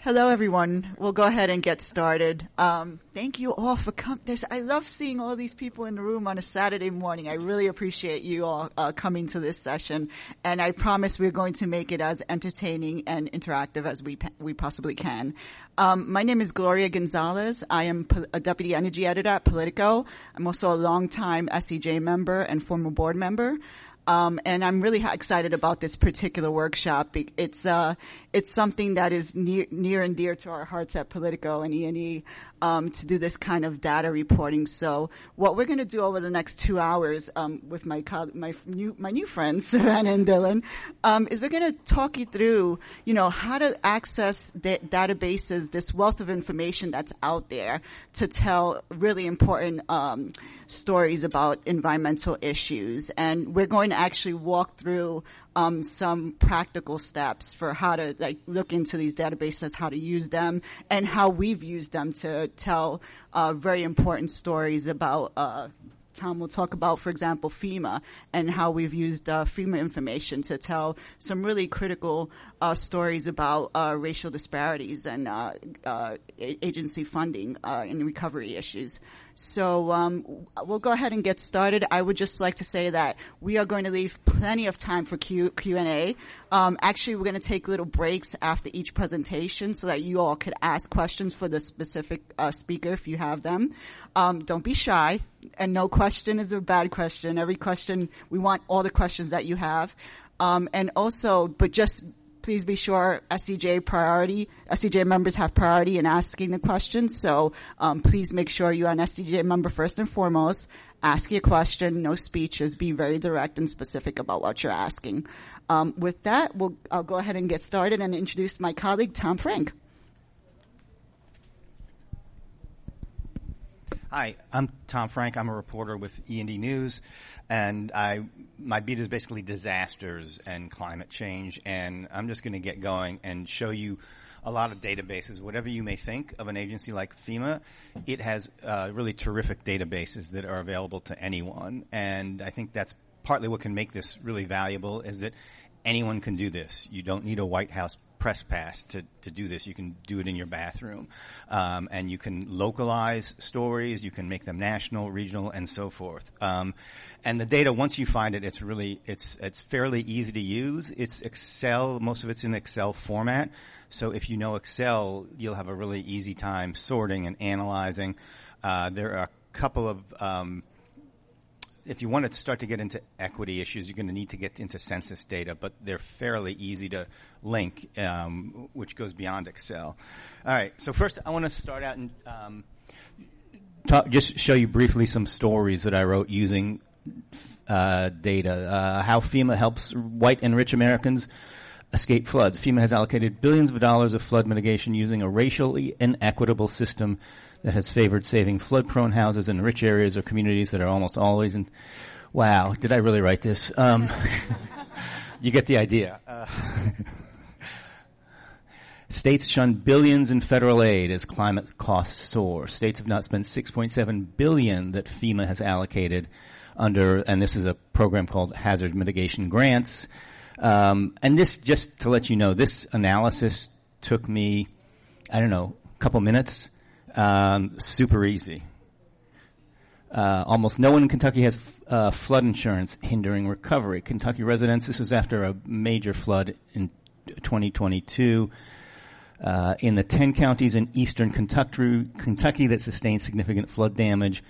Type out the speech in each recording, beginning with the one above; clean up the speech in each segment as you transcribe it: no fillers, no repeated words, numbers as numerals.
Hello, everyone. We'll go ahead and get started. Thank you all for coming. I love seeing all these people in the room on a Saturday morning. I really appreciate you all coming to this session, and I promise we're going to make it as entertaining and interactive as we possibly can. My name is Gloria Gonzalez. I am a deputy energy editor at Politico. I'm also a longtime SEJ member and former board member. And I'm really excited about this particular workshop. It's something that is near and dear to our hearts at Politico and E&E, to do this kind of data reporting. So what we're going to do over the next 2 hours, with my new friends, Savannah and Dylan, is we're going to talk you through, how to access the databases, this wealth of information that's out there to tell really important, stories about environmental issues. And we're going to actually walk through some practical steps for how to look into these databases, how to use them, and how we've used them to tell very important stories about Tom will talk about, for example, FEMA, and how we've used FEMA information to tell some really critical stories about racial disparities and agency funding and recovery issues. So we'll go ahead and get started. I would just like to say that we are going to leave plenty of time for Q&A. Actually, we're going to take little breaks after each presentation so that you all could ask questions for the specific speaker if you have them. Don't be shy, and no question is a bad question. Every question, we want all the questions that you have. And also, but just please be sure SEJ members have priority in asking the questions. So please make sure you're an SEJ member first and foremost. Ask your question, no speeches, be very direct and specific about what you're asking. With that, I'll go ahead and get started and introduce my colleague, Tom Frank. Hi, I'm Tom Frank. I'm a reporter with E&E News, and my beat is basically disasters and climate change, and I'm just going to get going and show you a lot of databases. Whatever you may think of an agency like FEMA, it has really terrific databases that are available to anyone, and I think that's partly what can make this really valuable is that anyone can do this. You don't need a White House press pass to do this. You can do it in your bathroom. And you can localize stories. You can make them national, regional, and so forth. And the data, once you find it, it's fairly easy to use. It's Excel. Most of it's in Excel format. So if you know Excel, you'll have a really easy time sorting and analyzing. There are a couple of, if you want to start to get into equity issues, you're going to need to get into census data, but they're fairly easy to link, which goes beyond Excel. All right, so first I want to start out and just show you briefly some stories that I wrote using data. How FEMA helps white and rich Americans escape floods. FEMA has allocated billions of dollars of flood mitigation using a racially inequitable system that has favored saving flood-prone houses in rich areas or communities that are almost always in. Wow, did I really write this? You get the idea. States shun billions in federal aid as climate costs soar. States have not spent $6.7 billion that FEMA has allocated under, and this is a program called Hazard Mitigation Grants. And this, just to let you know, this analysis took me, a couple minutes. Super easy. Almost no one in Kentucky has flood insurance hindering recovery. Kentucky residents, this was after a major flood in 2022. In the 10 counties in eastern Kentucky that sustained significant flood damage,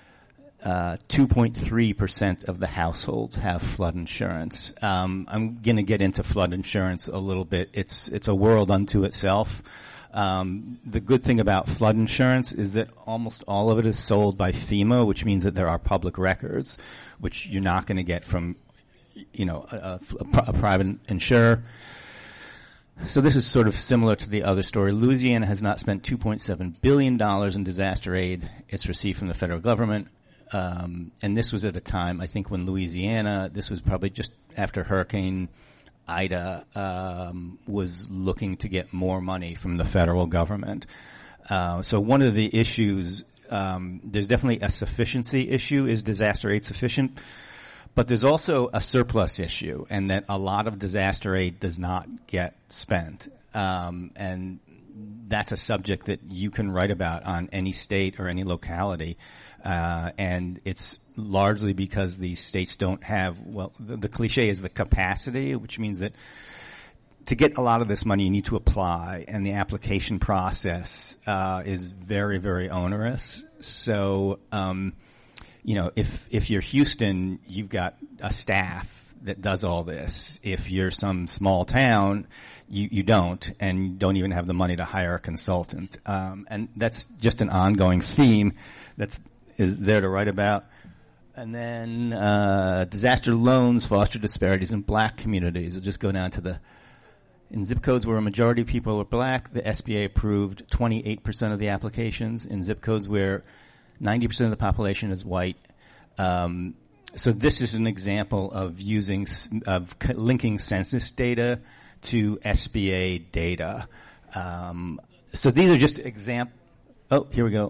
2.3% of the households have flood insurance. I'm going to get into flood insurance a little bit. It's a world unto itself. The good thing about flood insurance is that almost all of it is sold by FEMA, which means that there are public records, which you're not going to get from, a private insurer. So this is sort of similar to the other story. Louisiana has not spent $2.7 billion in disaster aid it's received from the federal government. And this was at a time, I think, when Louisiana, this was probably just after Hurricane Ida, was looking to get more money from the federal government. So one of the issues, there's definitely a sufficiency issue. Is disaster aid sufficient? But there's also a surplus issue, and that a lot of disaster aid does not get spent. And that's a subject that you can write about on any state or any locality. And it's largely because these states don't have, well, the cliche is the capacity, which means that to get a lot of this money, you need to apply, and the application process is very, very onerous. So, if you're Houston, you've got a staff that does all this. If you're some small town, you don't, and don't even have the money to hire a consultant. And that's just an ongoing theme is there to write about. And then disaster loans foster disparities in black communities. I'll just go down to in zip codes where a majority of people are black, the SBA approved 28% of the applications. In zip codes where 90% of the population is white. So this is an example of linking census data to SBA data. So these are just examples. Oh, here we go.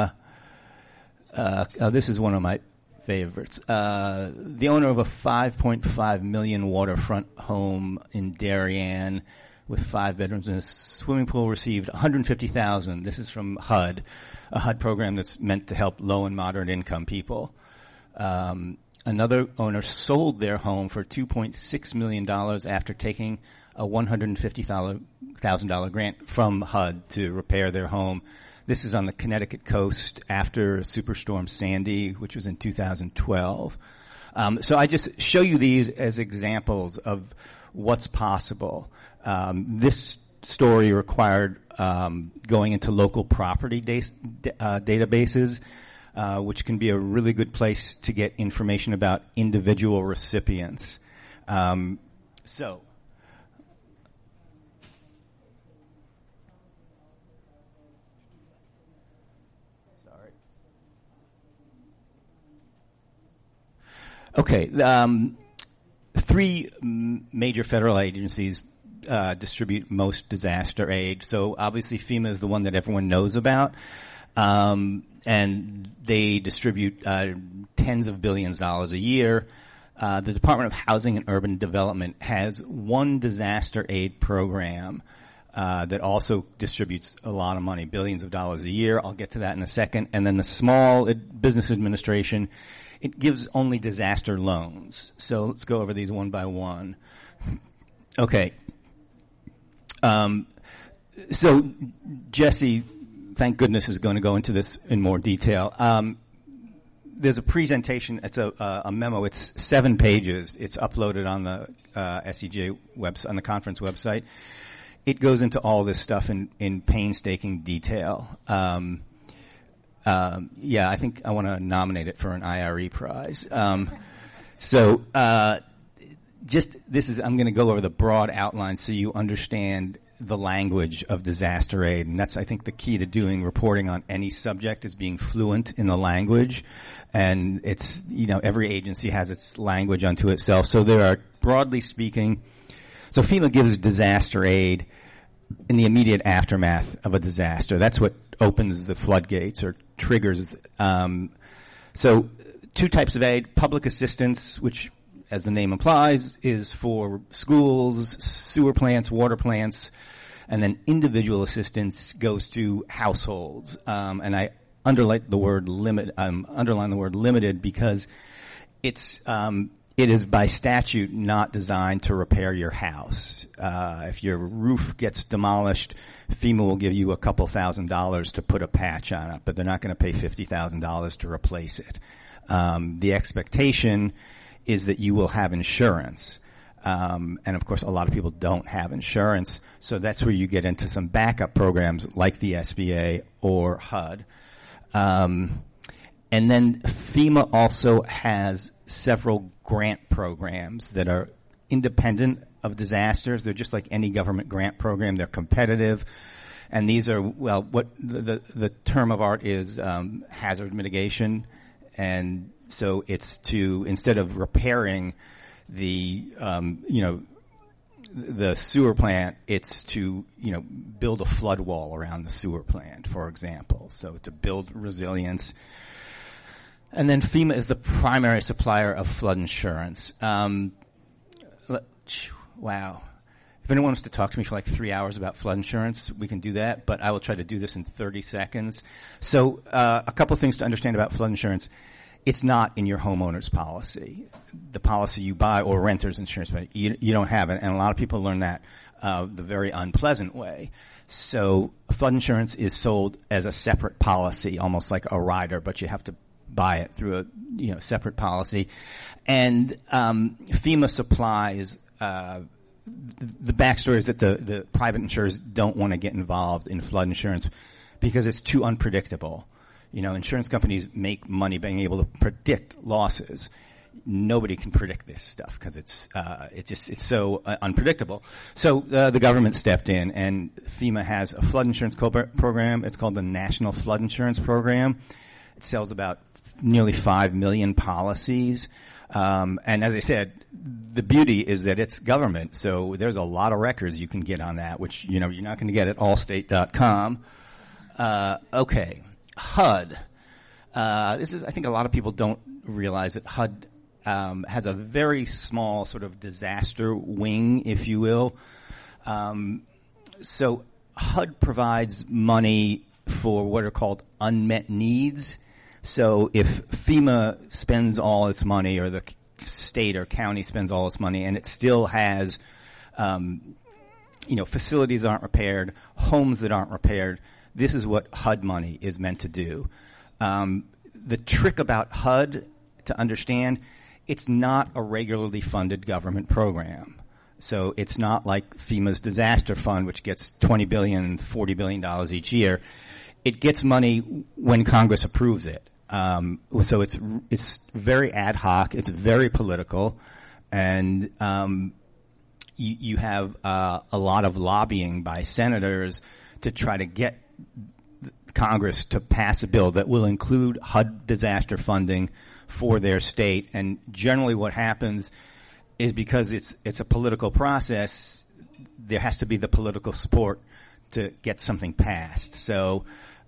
This is one of my favorites. The owner of a $5.5 million waterfront home in Darien with 5 bedrooms and a swimming pool received $150,000. This is from HUD, a HUD program that's meant to help low and moderate income people. Another owner sold their home for $2.6 million after taking a $150,000 grant from HUD to repair their home. This is on the Connecticut coast after Superstorm Sandy, which was in 2012. So I just show you these as examples of what's possible. This story required going into local property databases, which can be a really good place to get information about individual recipients. Okay, 3 major federal agencies distribute most disaster aid. So obviously FEMA is the one that everyone knows about, and they distribute tens of billions of dollars a year. The Department of Housing and Urban Development has one disaster aid program that also distributes a lot of money, billions of dollars a year. I'll get to that in a second. And then the Small Business Administration, it gives only disaster loans. So let's go over these one by one. Okay. So Jesse, thank goodness, is going to go into this in more detail. There's a presentation. It's a memo. It's 7 pages. It's uploaded on the SEJ website, on the conference website. It goes into all this stuff in painstaking detail. I think I want to nominate it for an IRE prize. I'm going to go over the broad outlines so you understand the language of disaster aid. And that's, I think, the key to doing reporting on any subject is being fluent in the language. And it's, every agency has its language unto itself. So there are, broadly speaking, so FEMA gives disaster aid in the immediate aftermath of a disaster. That's what opens the floodgates or triggers. So 2 types of aid: public assistance, which, as the name implies, is for schools, sewer plants, water plants, and then individual assistance goes to households. And I underline the word limited because it is by statute not designed to repair your house. If your roof gets demolished, FEMA will give you a couple $1,000s to put a patch on it, but they're not going to pay $50,000 to replace it. The expectation is that you will have insurance. And of course, a lot of people don't have insurance. So that's where you get into some backup programs like the SBA or HUD. And then FEMA also has several grant programs that are independent of disasters. They're just like any government grant program. They're competitive. And these are, well, what the term of art is hazard mitigation. And so it's to, instead of repairing the sewer plant, it's to, build a flood wall around the sewer plant, for example. So to build resilience. And then FEMA is the primary supplier of flood insurance. Wow. If anyone wants to talk to me for like 3 hours about flood insurance, we can do that, but I will try to do this in 30 seconds. So a couple of things to understand about flood insurance. It's not in your homeowner's policy, the policy you buy, or renter's insurance, but you don't have it. And a lot of people learn that the very unpleasant way. So flood insurance is sold as a separate policy, almost like a rider, but you have to buy it through a separate policy. And FEMA supplies the backstory is that the private insurers don't want to get involved in flood insurance because it's too unpredictable. Insurance companies make money being able to predict losses. Nobody can predict this stuff because it's so unpredictable. So the government stepped in, and FEMA has a flood insurance program. It's called the National Flood Insurance Program. It sells about nearly 5 million policies. And as I said, the beauty is that it's government, so there's a lot of records you can get on that, which, you're not going to get at allstate.com. Okay. HUD. I think a lot of people don't realize that HUD, has a very small sort of disaster wing, if you will. So HUD provides money for what are called unmet needs. So if FEMA spends all its money, or the state or county spends all its money, and it still has, facilities aren't repaired, homes that aren't repaired, this is what HUD money is meant to do. The trick about HUD, to understand, it's not a regularly funded government program. So it's not like FEMA's disaster fund, which gets $20 billion, $40 billion each year. It gets money when Congress approves it. So it's very ad hoc. It's very political, and you have a lot of lobbying by senators to try to get Congress to pass a bill that will include HUD disaster funding for their state. And generally, what happens is, because it's a political process, there has to be the political support to get something passed. So.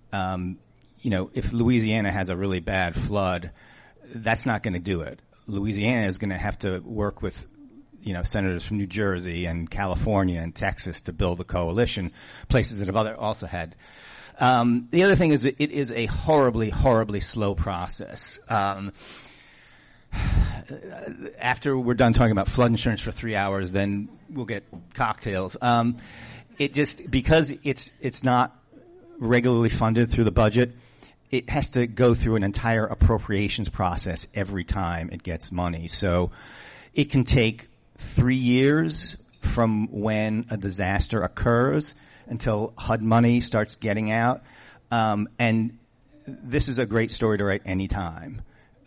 If Louisiana has a really bad flood, that's not going to do it. Louisiana is going to have to work with, senators from New Jersey and California and Texas to build a coalition, places that have also had. The other thing is that it is a horribly, horribly slow process. After we're done talking about flood insurance for 3 hours, then we'll get cocktails. Because it's not regularly funded through the budget, it has to go through an entire appropriations process every time it gets money. So it can take 3 years from when a disaster occurs until HUD money starts getting out. And this is a great story to write any time.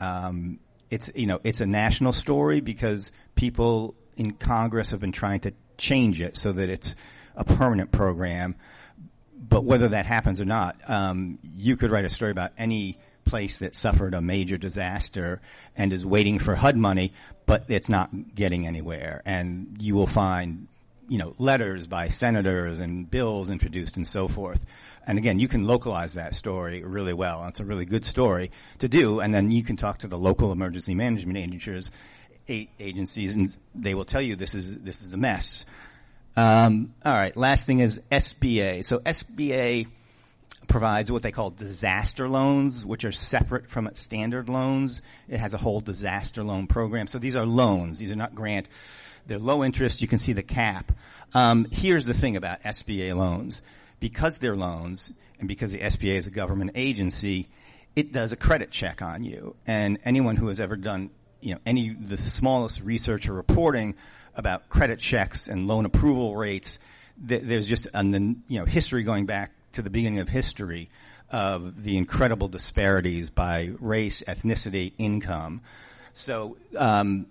It's a national story because people in Congress have been trying to change it so that it's a permanent program. But whether that happens or not, you could write a story about any place that suffered a major disaster and is waiting for HUD money, but it's not getting anywhere. And you will find, letters by senators and bills introduced and so forth. And again, you can localize that story really well. It's a really good story to do. And then you can talk to the local emergency management agencies, and they will tell you this is a mess. All right. Last thing is SBA. So SBA provides what they call disaster loans, which are separate from its standard loans. It has a whole disaster loan program. So these are loans. These are not grant. They're low interest. You can see the cap. Here's the thing about SBA loans. Because they're loans, and because the SBA is a government agency, it does a credit check on you. And anyone who has ever done, the smallest research or reporting about credit checks and loan approval rates, there's just history going back to the beginning of history of the incredible disparities by race, ethnicity, income. So, and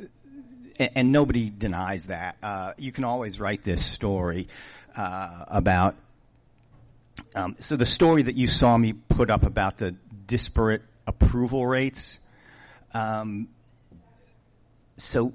nobody denies that. You can always write this story about. So the story that you saw me put up about the disparate approval rates. So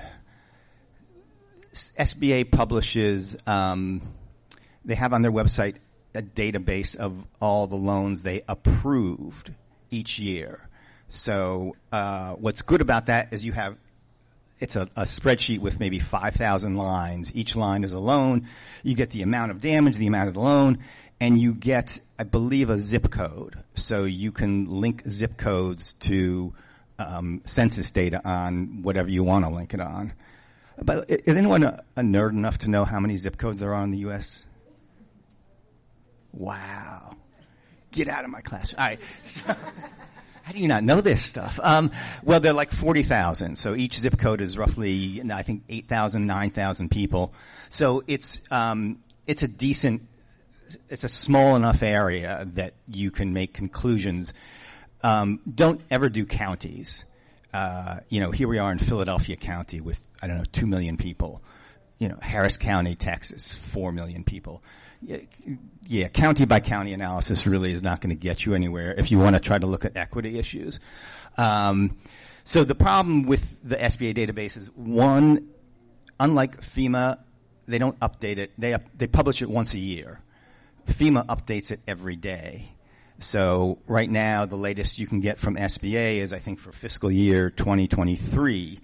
SBA publishes, they have on their website a database of all the loans they approved each year. So what's good about that is it's a spreadsheet with maybe 5,000 lines. Each line is a loan. You get the amount of damage, the amount of the loan, and you get, I believe, a zip code. So you can link zip codes to census data on whatever you want to link it on. But is anyone a nerd enough to know how many zip codes there are in the U.S.? Wow. Get out of my class. All right. So, how do you not know this stuff? Well, they're like 40,000. So each zip code is roughly, I think, 8,000, 9,000 people. So it's a decent, it's a small enough area that you can make conclusions. Don't ever do counties. Here we are in Philadelphia County with, 2 million people. Harris County, Texas, 4 million people. Yeah, county by county analysis really is not going to get you anywhere if you want to try to look at equity issues. So the problem with the SBA database is, one, unlike FEMA, they don't update it. They publish it once a year. FEMA updates it every day. So right now, the latest you can get from SBA is, I think, for fiscal year 2023.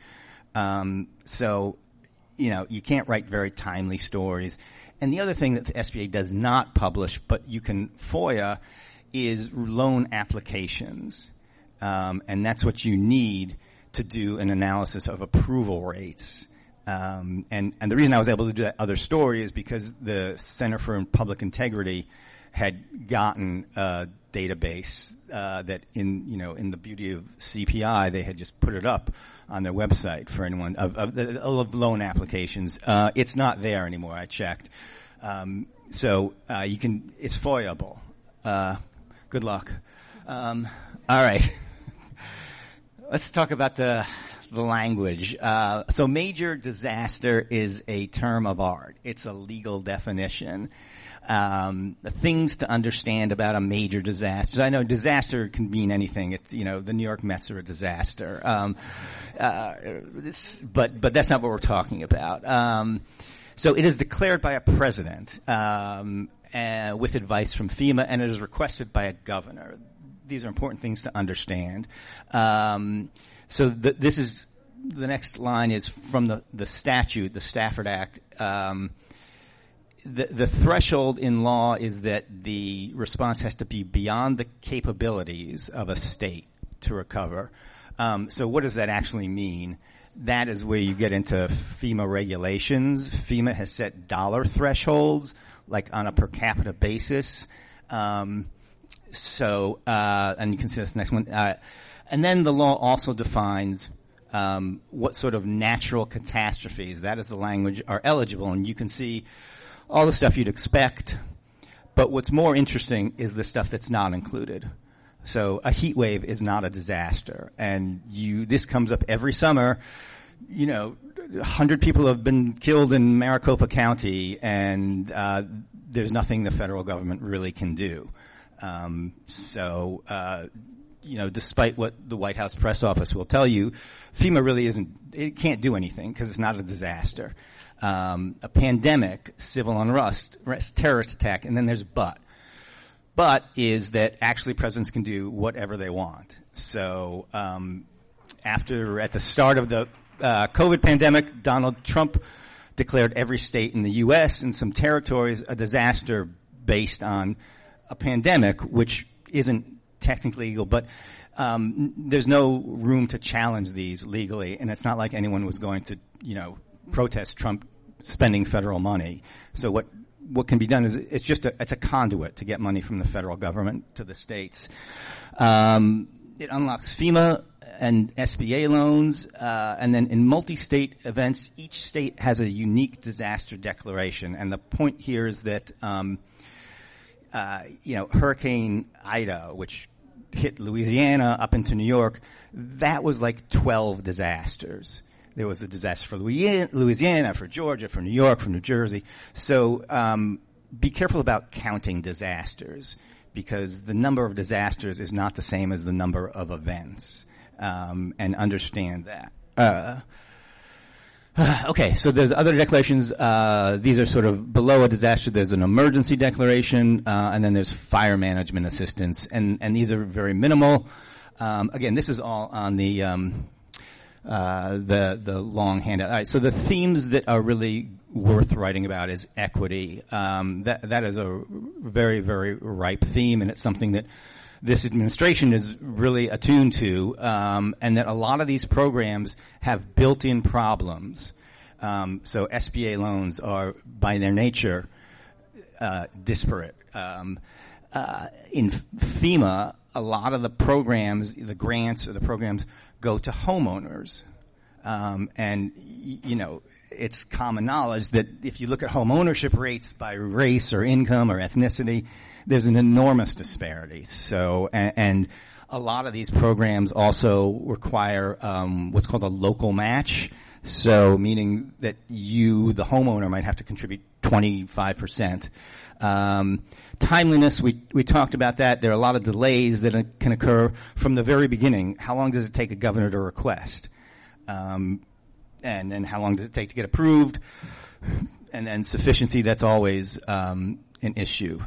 You can't write very timely stories. And the other thing that the SBA does not publish, but you can FOIA, is loan applications. And that's what you need to do an analysis of approval rates. And the reason I was able to do that other story is because the Center for Public Integrity had gotten a database that in the beauty of CPI, they had just put it up on their website for anyone of loan applications. It's not there anymore. I checked. So it's FOIA-able. Good luck. All right. Let's talk about the language. So major disaster is a term of art. It's a legal definition. Things to understand about a major disaster. I know disaster can mean anything. It's, the New York Mets are a disaster. But that's not what we're talking about. So it is declared by a president, with advice from FEMA, and it is requested by a governor. These are important things to understand. This is, the next line is from the statute, the Stafford Act. The threshold in law is that the response has to be beyond the capabilities of a state to recover. So what does that actually mean? That is where you get into FEMA regulations. FEMA has set dollar thresholds, like on a per capita basis. And you can see this next one. And then the law also defines what sort of natural catastrophes, that is the language, are eligible. And you can see all the stuff you'd expect. But what's more interesting is the stuff that's not included. So a heat wave is not a disaster. And this comes up every summer. 100 people have been killed in Maricopa County, and there's nothing the federal government really can do. Despite what the White House press office will tell you, FEMA really it can't do anything because it's not a disaster. A pandemic, civil unrest, terrorist attack, and then there's but. But is that actually presidents can do whatever they want. So at the start of the COVID pandemic, Donald Trump declared every state in the U.S. and some territories a disaster based on a pandemic, which isn't technically legal, but there's no room to challenge these legally, and it's not like anyone was going to, protest Trump spending federal money. So what can be done is it's a conduit to get money from the federal government to the states. It unlocks FEMA and SBA loans, and then in multi-state events, each state has a unique disaster declaration. And the point here is that, Hurricane Ida, which hit Louisiana up into New York, that was like 12 disasters. There was a disaster for Louisiana, for Georgia, for New York, for New Jersey. So be careful about counting disasters, because the number of disasters is not the same as the number of events, and understand that. Okay, so there's other declarations. These are sort of below a disaster. There's an emergency declaration, and then there's fire management assistance, and these are very minimal. Again, this is all on the the long handout. All right, so the themes that are really worth writing about is equity. That is a very, very ripe theme, and it's something that this administration is really attuned to, and that a lot of these programs have built-in problems. So SBA loans are, by their nature, disparate. In FEMA, a lot of the programs, the grants or the programs, go to homeowners. And, it's common knowledge that if you look at home ownership rates by race or income or ethnicity, there's an enormous disparity. So, and a lot of these programs also require what's called a local match. So, meaning that you, the homeowner, might have to contribute 25%. Timeliness, we talked about that. There are a lot of delays that can occur from the very beginning. How long does it take a governor to request? And then how long does it take to get approved? And then sufficiency, that's always an issue.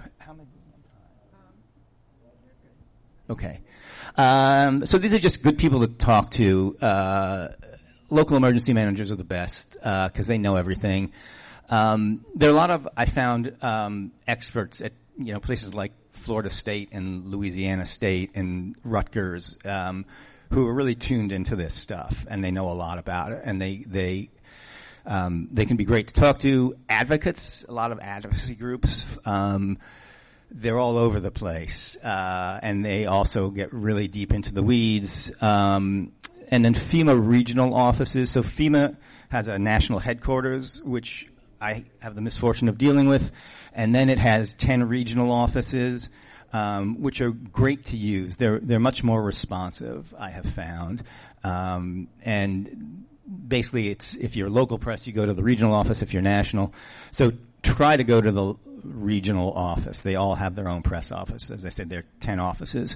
Okay. So these are just good people to talk to. Local emergency managers are the best because they know everything. There are a lot of, I found, experts at places like Florida State and Louisiana State and Rutgers who are really tuned into this stuff, and they know a lot about it, and they can be great to talk to. Advocates, a lot of advocacy groups, they're all over the place, and they also get really deep into the weeds. And then FEMA regional offices. So FEMA has a national headquarters, which I have the misfortune of dealing with, and then it has 10 regional offices, which are great to use. They're much more responsive, I have found. And basically it's, if you're local press, you go to the regional office. If you're national, so try to go to the regional office. They all have their own press office. As I said, there are 10 offices.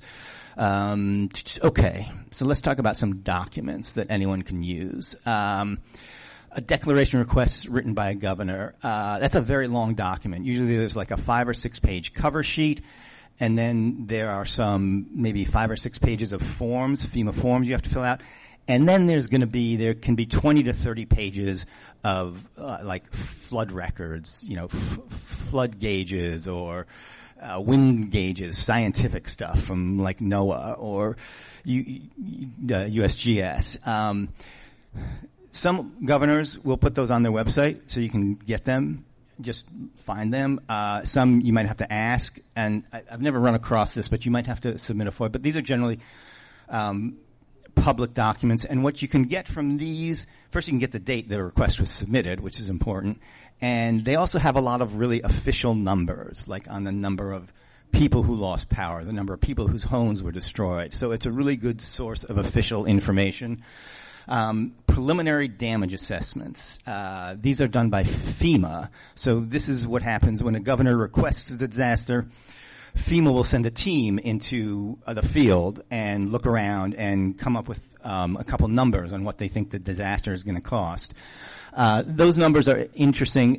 Okay, so let's talk about some documents that anyone can use. A declaration request written by a governor. That's a very long document. Usually there's like a 5 or 6 page cover sheet, and then there are some maybe 5 or 6 pages of forms, FEMA forms you have to fill out. And then there can be 20 to 30 pages of like flood records, flood gauges or wind gauges, scientific stuff from like NOAA or USGS. Some governors will put those on their website so you can get them, just find them. Some you might have to ask, and I've never run across this, but you might have to submit a FOIA. But these are generally public documents, and what you can get from these, first you can get the date the request was submitted, which is important, and they also have a lot of really official numbers, like on the number of people who lost power, the number of people whose homes were destroyed. So it's a really good source of official information. Preliminary damage assessments. These are done by FEMA. So this is what happens when a governor requests a disaster. FEMA will send a team into the field and look around and come up with a couple numbers on what they think the disaster is going to cost. Those numbers are interesting.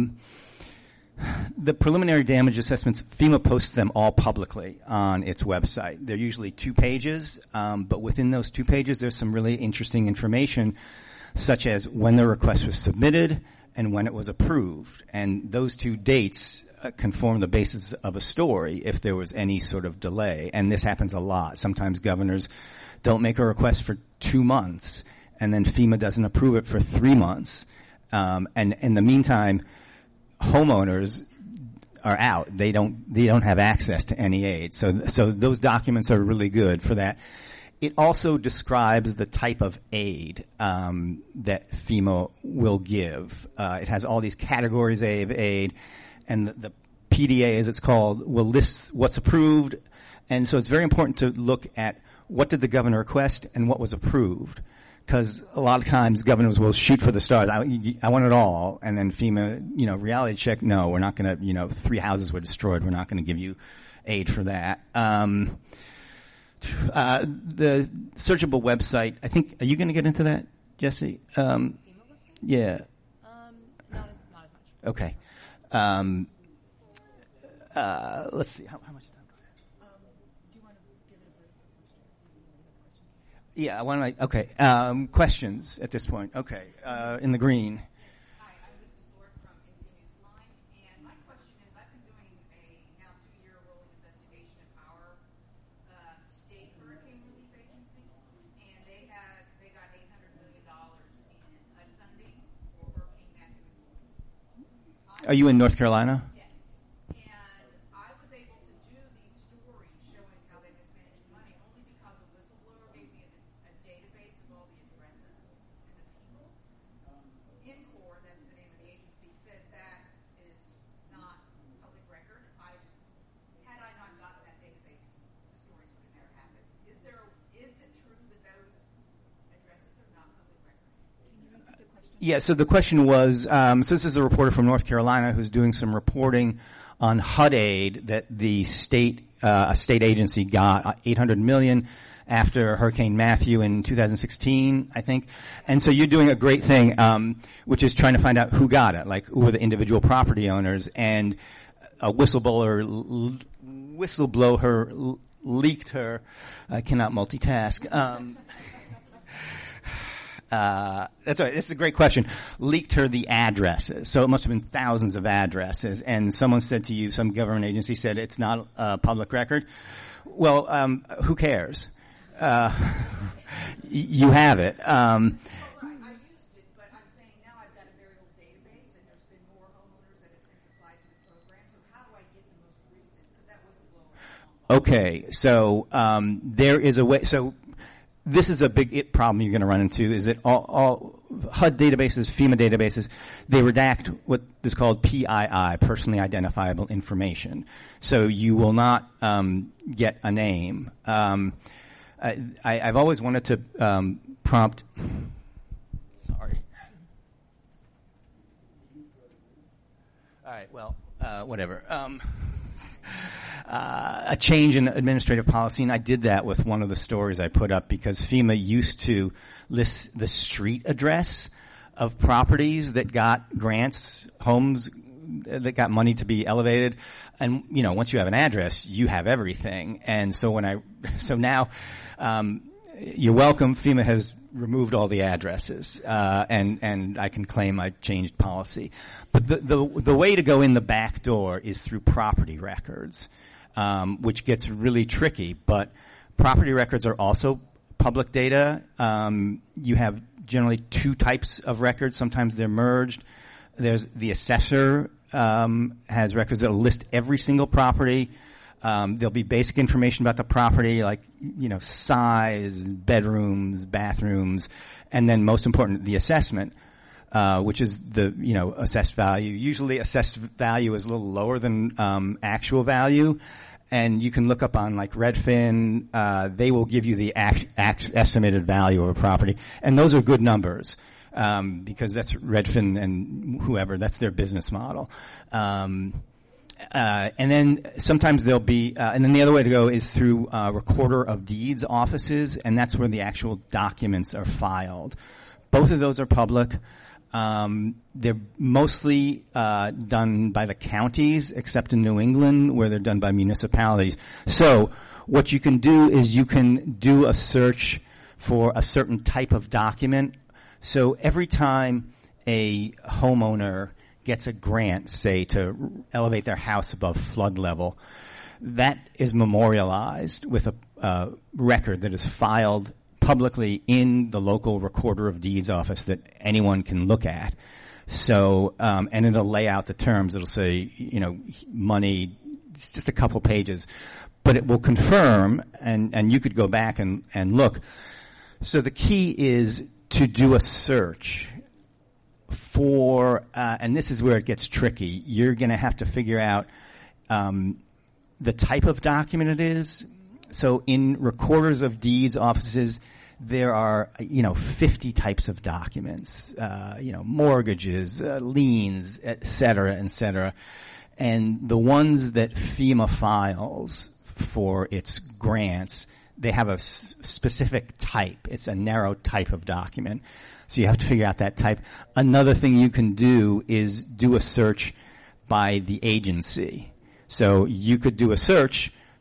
The preliminary damage assessments, FEMA posts them all publicly on its website. They're usually 2 pages, but within those 2 pages there's some really interesting information, such as when the request was submitted and when it was approved. And those 2 dates can form the basis of a story if there was any sort of delay. And this happens a lot. Sometimes governors don't make a request for 2 months, and then FEMA doesn't approve it for 3 months. And in the meantime, homeowners are out. They don't have access to any aid. So those documents are really good for that. It also describes the type of aid that FEMA will give. It has all these categories of aid, and the PDA, as it's called, will list what's approved. And so it's very important to look at what did the governor request and what was approved. Because a lot of times governors will shoot for the stars. I want it all. And then FEMA, reality check, no, we're not going to, 3 houses were destroyed. We're not going to give you aid for that. The searchable website, I think, are you going to get into that, Jesse? FEMA website? Yeah. Not as much. Okay. Let's see. How much time do I have? Do you want to give it a break? Yeah, okay. Questions at this point. Okay, in the green. Hi, I'm Mrs. Sword from NC Newsline, and my question is, I've been doing a now 2-year rolling investigation of our state hurricane relief agency, and they got $800 million in HUD funding for Hurricane Matthew influence. Are you in North Carolina? Yes, and I was able to do these stories showing how they mismanaged money only because a whistleblower gave me a database of all the addresses and the people. INCOR, that's the name of the agency, says that is not public record. Had I not gotten that database, the stories would have never happened. Is it true that those addresses are not public record? Can you repeat the question? Yeah, so the question was, so this is a reporter from North Carolina who's doing some reporting on HUD aid that the a state agency got $800 million after Hurricane Matthew in 2016, I think. And so you're doing a great thing, which is trying to find out who got it, like who were the individual property owners. And a whistleblower leaked her. I cannot multitask. That's right. It's a great question. Leaked her the addresses. So it must have been thousands of addresses. And someone said to you, some government agency said it's not a public record. Well, who cares? You have it. I used it, but I'm saying now I've got a very old database, and there's been more homeowners that have since applied to the program. So how do I get the most recent? Because that whistleblower. Okay, so there is a way. So this is a big problem you're going to run into. Is that all HUD databases, FEMA databases, they redact what is called PII, personally identifiable information. So you will not get a name. I've always wanted to prompt. Sorry. All right. Well, whatever. A change in administrative policy, and I did that with one of the stories I put up because FEMA used to list the street address of properties that got grants, homes that got money to be elevated. And, you know, once you have an address, you have everything. And so now, you're welcome. FEMA has removed all the addresses, and I can claim I changed policy. But the way to go in the back door is through property records, which gets really tricky. But property records are also public data. You have generally two types of records. Sometimes they're merged. There's the assessor has records that will list every single property. There'll be basic information about the property, like, you know, size, bedrooms, bathrooms, and then most important, the assessment, which is the, you know, assessed value. Usually assessed value is a little lower than actual value. And you can look up on like Redfin, they will give you the estimated value of a property. And those are good numbers, because that's Redfin and whoever, that's their business model. And then sometimes there'll be, and then the other way to go is through recorder of deeds offices, and that's where the actual documents are filed. Both of those are public. They're mostly done by the counties, except in New England, where they're done by municipalities. So what you can do is you can do a search for a certain type of document. So every time a homeowner gets a grant, say, to elevate their house above flood level, that is memorialized with a record that is filed publicly in the local recorder of deeds office that anyone can look at. So, and it'll lay out the terms. It'll say, you know, money, it's just a couple pages, but it will confirm, and you could go back and look. So the key is to do a search for, and this is where it gets tricky. You're going to have to figure out the type of document it is. So in recorders of deeds offices, there are, 50 types of documents, mortgages, liens, et cetera. And the ones that FEMA files for its grants, they have a specific type. It's a narrow type of document. So you have to figure out that type. Another thing you can do is do a search by the agency. So you could do a search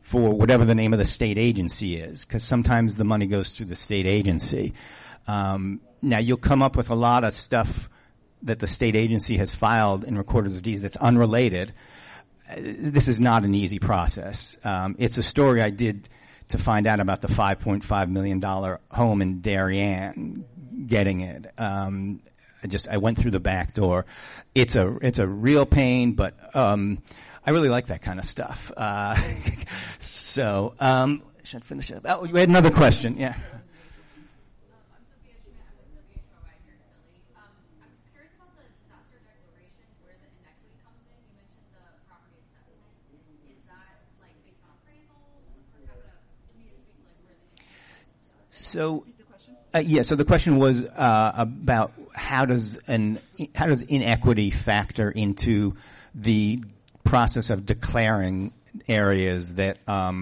for whatever the name of the state agency is, because sometimes the money goes through the state agency. Now you'll come up with a lot of stuff that the state agency has filed in recorders of deeds that's unrelated. This is not an easy process. It's a story I did to find out about the $5.5 million home in Darien, getting it. I went through the back door. It's a real pain, but I really like that kind of stuff. Should I finish up? Oh, you had another question, yeah. I'm Sophia Schmidt. I'm with WHOI here in Philly. I'm curious about the disaster declarations, where the inequity comes in. You mentioned the property assessment. Is that like based on appraisals and the per capita? Can you just speak to like where the So the question was about how does inequity factor into the process of declaring areas that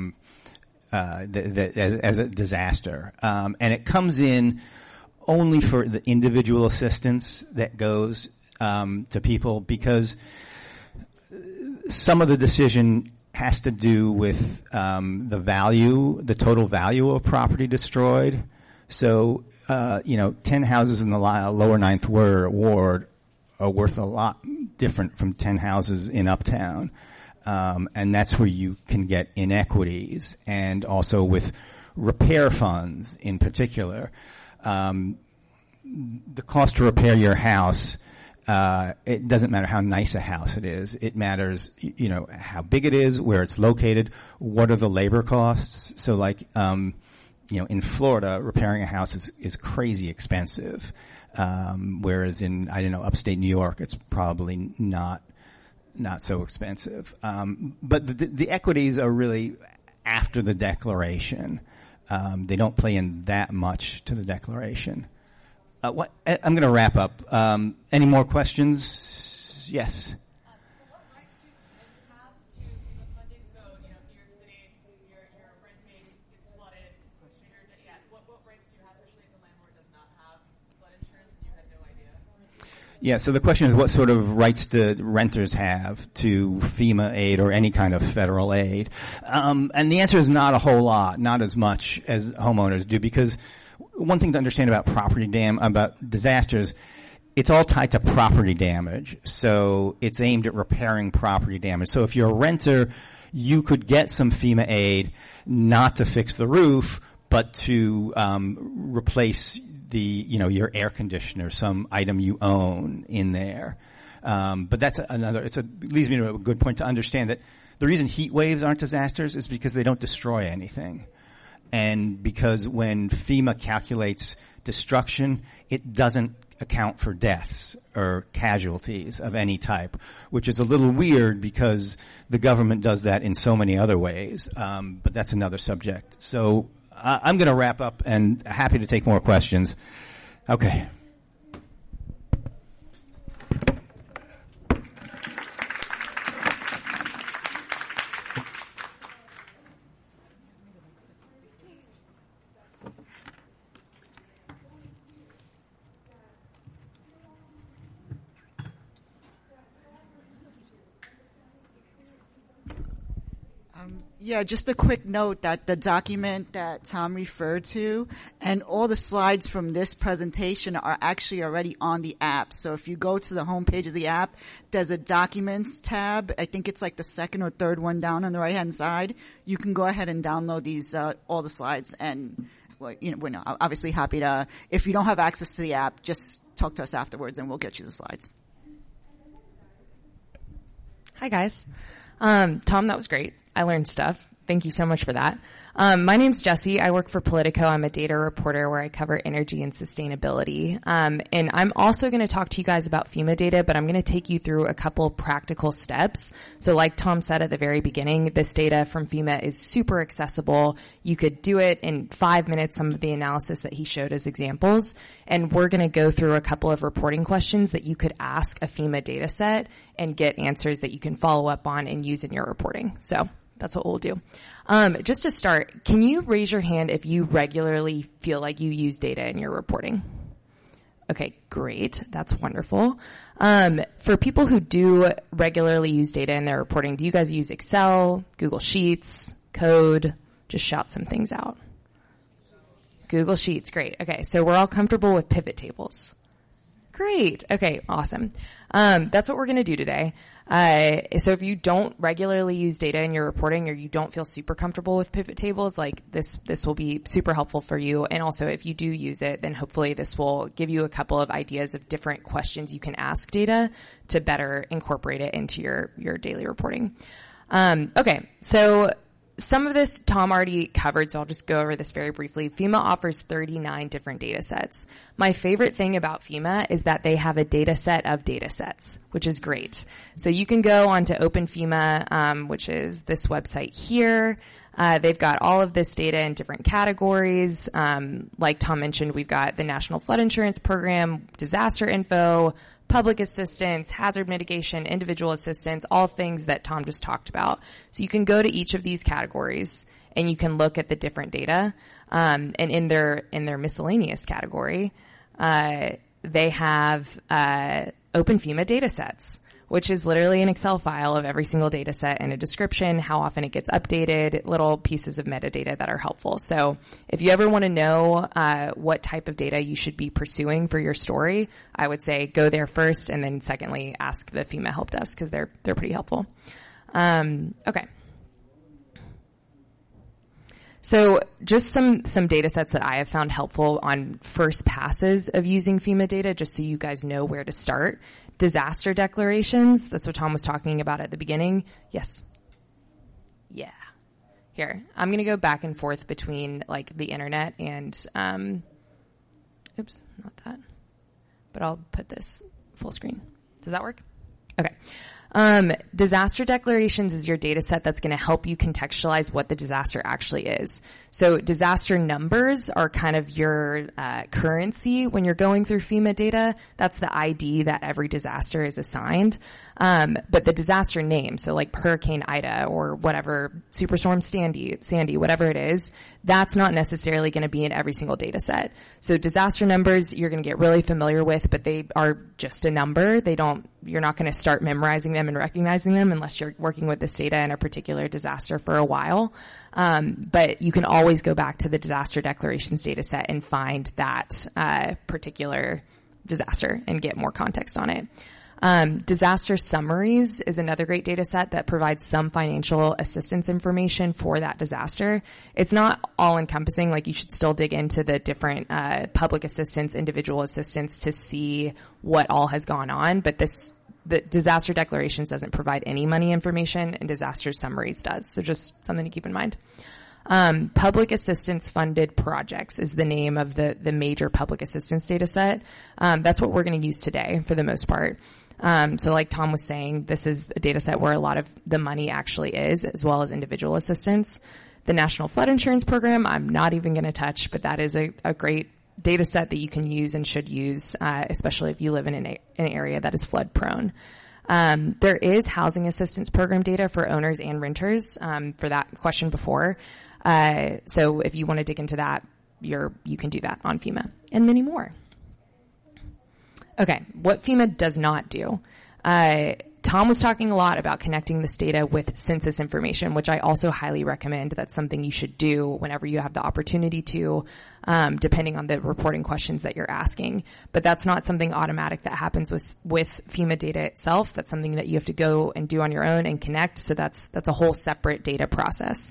as a disaster, and it comes in only for the individual assistance that goes to people, because some of the decision has to do with the total value of property destroyed. So 10 houses in the lower Ninth Ward are worth a lot different from 10 houses in Uptown. And that's where you can get inequities, and also with repair funds in particular. The cost to repair your house, it doesn't matter how nice a house it is. It matters, how big it is, where it's located, what are the labor costs. So in Florida, repairing a house is crazy expensive. Whereas in, upstate New York, it's probably not so expensive. But the equities are really after the declaration. They don't play in that much to the declaration. I'm going to wrap up. Any more questions? Yes. So what rights do tenants have to the funding? So, New York City, your renting gets flooded. What rights do you have, especially if the landlord does not have flood insurance and you had no idea? Yeah, so the question is, what sort of rights do renters have to FEMA aid or any kind of federal aid? And the answer is not a whole lot, not as much as homeowners do, because one thing to understand about about disasters, it's all tied to property damage. So it's aimed at repairing property damage. So if you're a renter, you could get some FEMA aid, not to fix the roof, but to replace your air conditioner, some item you own in there. But that's leads me to a good point to understand that the reason heat waves aren't disasters is because they don't destroy anything. And because when FEMA calculates destruction, it doesn't account for deaths or casualties of any type, which is a little weird because the government does that in so many other ways. But that's another subject. So I'm going to wrap up and happy to take more questions. Okay. Yeah, just a quick note that the document that Tom referred to and all the slides from this presentation are actually already on the app. So if you go to the homepage of the app, there's a documents tab. I think it's like the second or third one down on the right hand side. You can go ahead and download these, all the slides, and we're obviously happy to, if you don't have access to the app, just talk to us afterwards and we'll get you the slides. Hi guys. Tom, that was great. I learned stuff. Thank you so much for that. My name's Jessie. I work for Politico. I'm a data reporter where I cover energy and sustainability. And I'm also going to talk to you guys about FEMA data, but I'm going to take you through a couple practical steps. So like Tom said at the very beginning, this data from FEMA is super accessible. You could do it in 5 minutes, some of the analysis that he showed as examples. And we're going to go through a couple of reporting questions that you could ask a FEMA data set and get answers that you can follow up on and use in your reporting. So that's what we'll do. Just to start, can you raise your hand if you regularly feel like you use data in your reporting? Okay, great. That's wonderful. For people who do regularly use data in their reporting, do you guys use Excel, Google Sheets, code, just shout some things out. Google Sheets, great. Okay, so we're all comfortable with pivot tables. Great. Okay, awesome. That's what we're going to do today. So if you don't regularly use data in your reporting or you don't feel super comfortable with pivot tables, like this will be super helpful for you. And also if you do use it, then hopefully this will give you a couple of ideas of different questions you can ask data to better incorporate it into your daily reporting. Okay, so some of this Tom already covered, so I'll just go over this very briefly. FEMA offers 39 different data sets. My favorite thing about FEMA is that they have a data set of data sets, which is great. So you can go onto OpenFEMA, which is this website here. They've got all of this data in different categories. Like Tom mentioned, we've got the National Flood Insurance Program, disaster info, public assistance, hazard mitigation, individual assistance, all things that Tom just talked about. So you can go to each of these categories and you can look at the different data. And in their miscellaneous category, they have OpenFEMA data sets, which is literally an Excel file of every single data set and a description, how often it gets updated, little pieces of metadata that are helpful. So if you ever want to know what type of data you should be pursuing for your story, I would say go there first, and then secondly, ask the FEMA help desk because they're pretty helpful. Okay. So just some data sets that I have found helpful on first passes of using FEMA data, just so you guys know where to start. Disaster declarations, that's what Tom was talking about at the beginning. Yes. Yeah. Here, I'm going to go back and forth between like the internet and, oops, not that, but I'll put this full screen. Does that work? Okay. Disaster declarations is your data set that's going to help you contextualize what the disaster actually is. So disaster numbers are kind of your currency when you're going through FEMA data. That's the ID that every disaster is assigned. But the disaster name, so like Hurricane Ida or whatever, Superstorm Sandy, whatever it is, that's not necessarily going to be in every single data set. So disaster numbers you're going to get really familiar with, but they are just a number. You're not going to start memorizing them and recognizing them unless you're working with this data in a particular disaster for a while. But you can always go back to the disaster declarations data set and find that particular disaster and get more context on it. Disaster summaries is another great data set that provides some financial assistance information for that disaster. It's not all encompassing, like you should still dig into the different public assistance, individual assistance to see what all has gone on, but the disaster declarations doesn't provide any money information, and disaster summaries does. So just something to keep in mind. Public assistance funded projects is the name of the major public assistance data set. That's what we're going to use today for the most part. So like Tom was saying, this is a data set where a lot of the money actually is, as well as individual assistance. The National Flood Insurance Program, I'm not even going to touch, but that is a great data set that you can use and should use, especially if you live in an area that is flood prone. There is housing assistance program data for owners and renters, for that question before. So if you want to dig into that, you can do that on FEMA, and many more. Okay, what FEMA does not do. Tom was talking a lot about connecting this data with census information, which I also highly recommend. That's something you should do whenever you have the opportunity to, depending on the reporting questions that you're asking. But that's not something automatic that happens with FEMA data itself. That's something that you have to go and do on your own and connect. So that's a whole separate data process.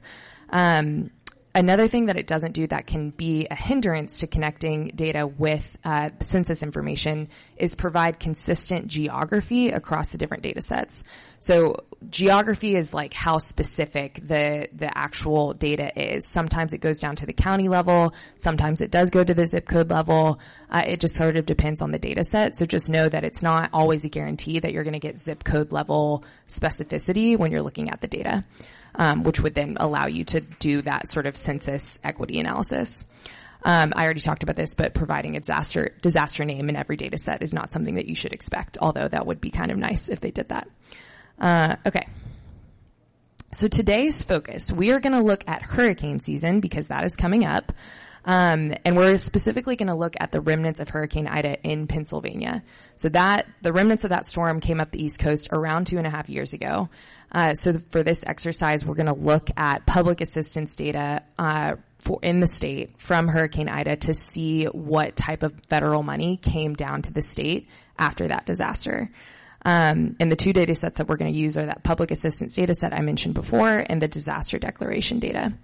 Another thing that it doesn't do that can be a hindrance to connecting data with census information is provide consistent geography across the different data sets. So geography is like how specific the actual data is. Sometimes it goes down to the county level. Sometimes it does go to the zip code level. It just sort of depends on the data set. So just know that it's not always a guarantee that you're going to get zip code level specificity when you're looking at the data. Which would then allow you to do that sort of census equity analysis. I already talked about this, but providing a disaster name in every data set is not something that you should expect, although that would be kind of nice if they did that. Okay. So today's focus, we are going to look at hurricane season because that is coming up. And we're specifically going to look at the remnants of Hurricane Ida in Pennsylvania. So the remnants of that storm came up the East Coast around 2.5 years ago. So for this exercise, we're going to look at public assistance data, in the state from Hurricane Ida to see what type of federal money came down to the state after that disaster. And the two data sets that we're going to use are that public assistance data set I mentioned before and the disaster declaration data.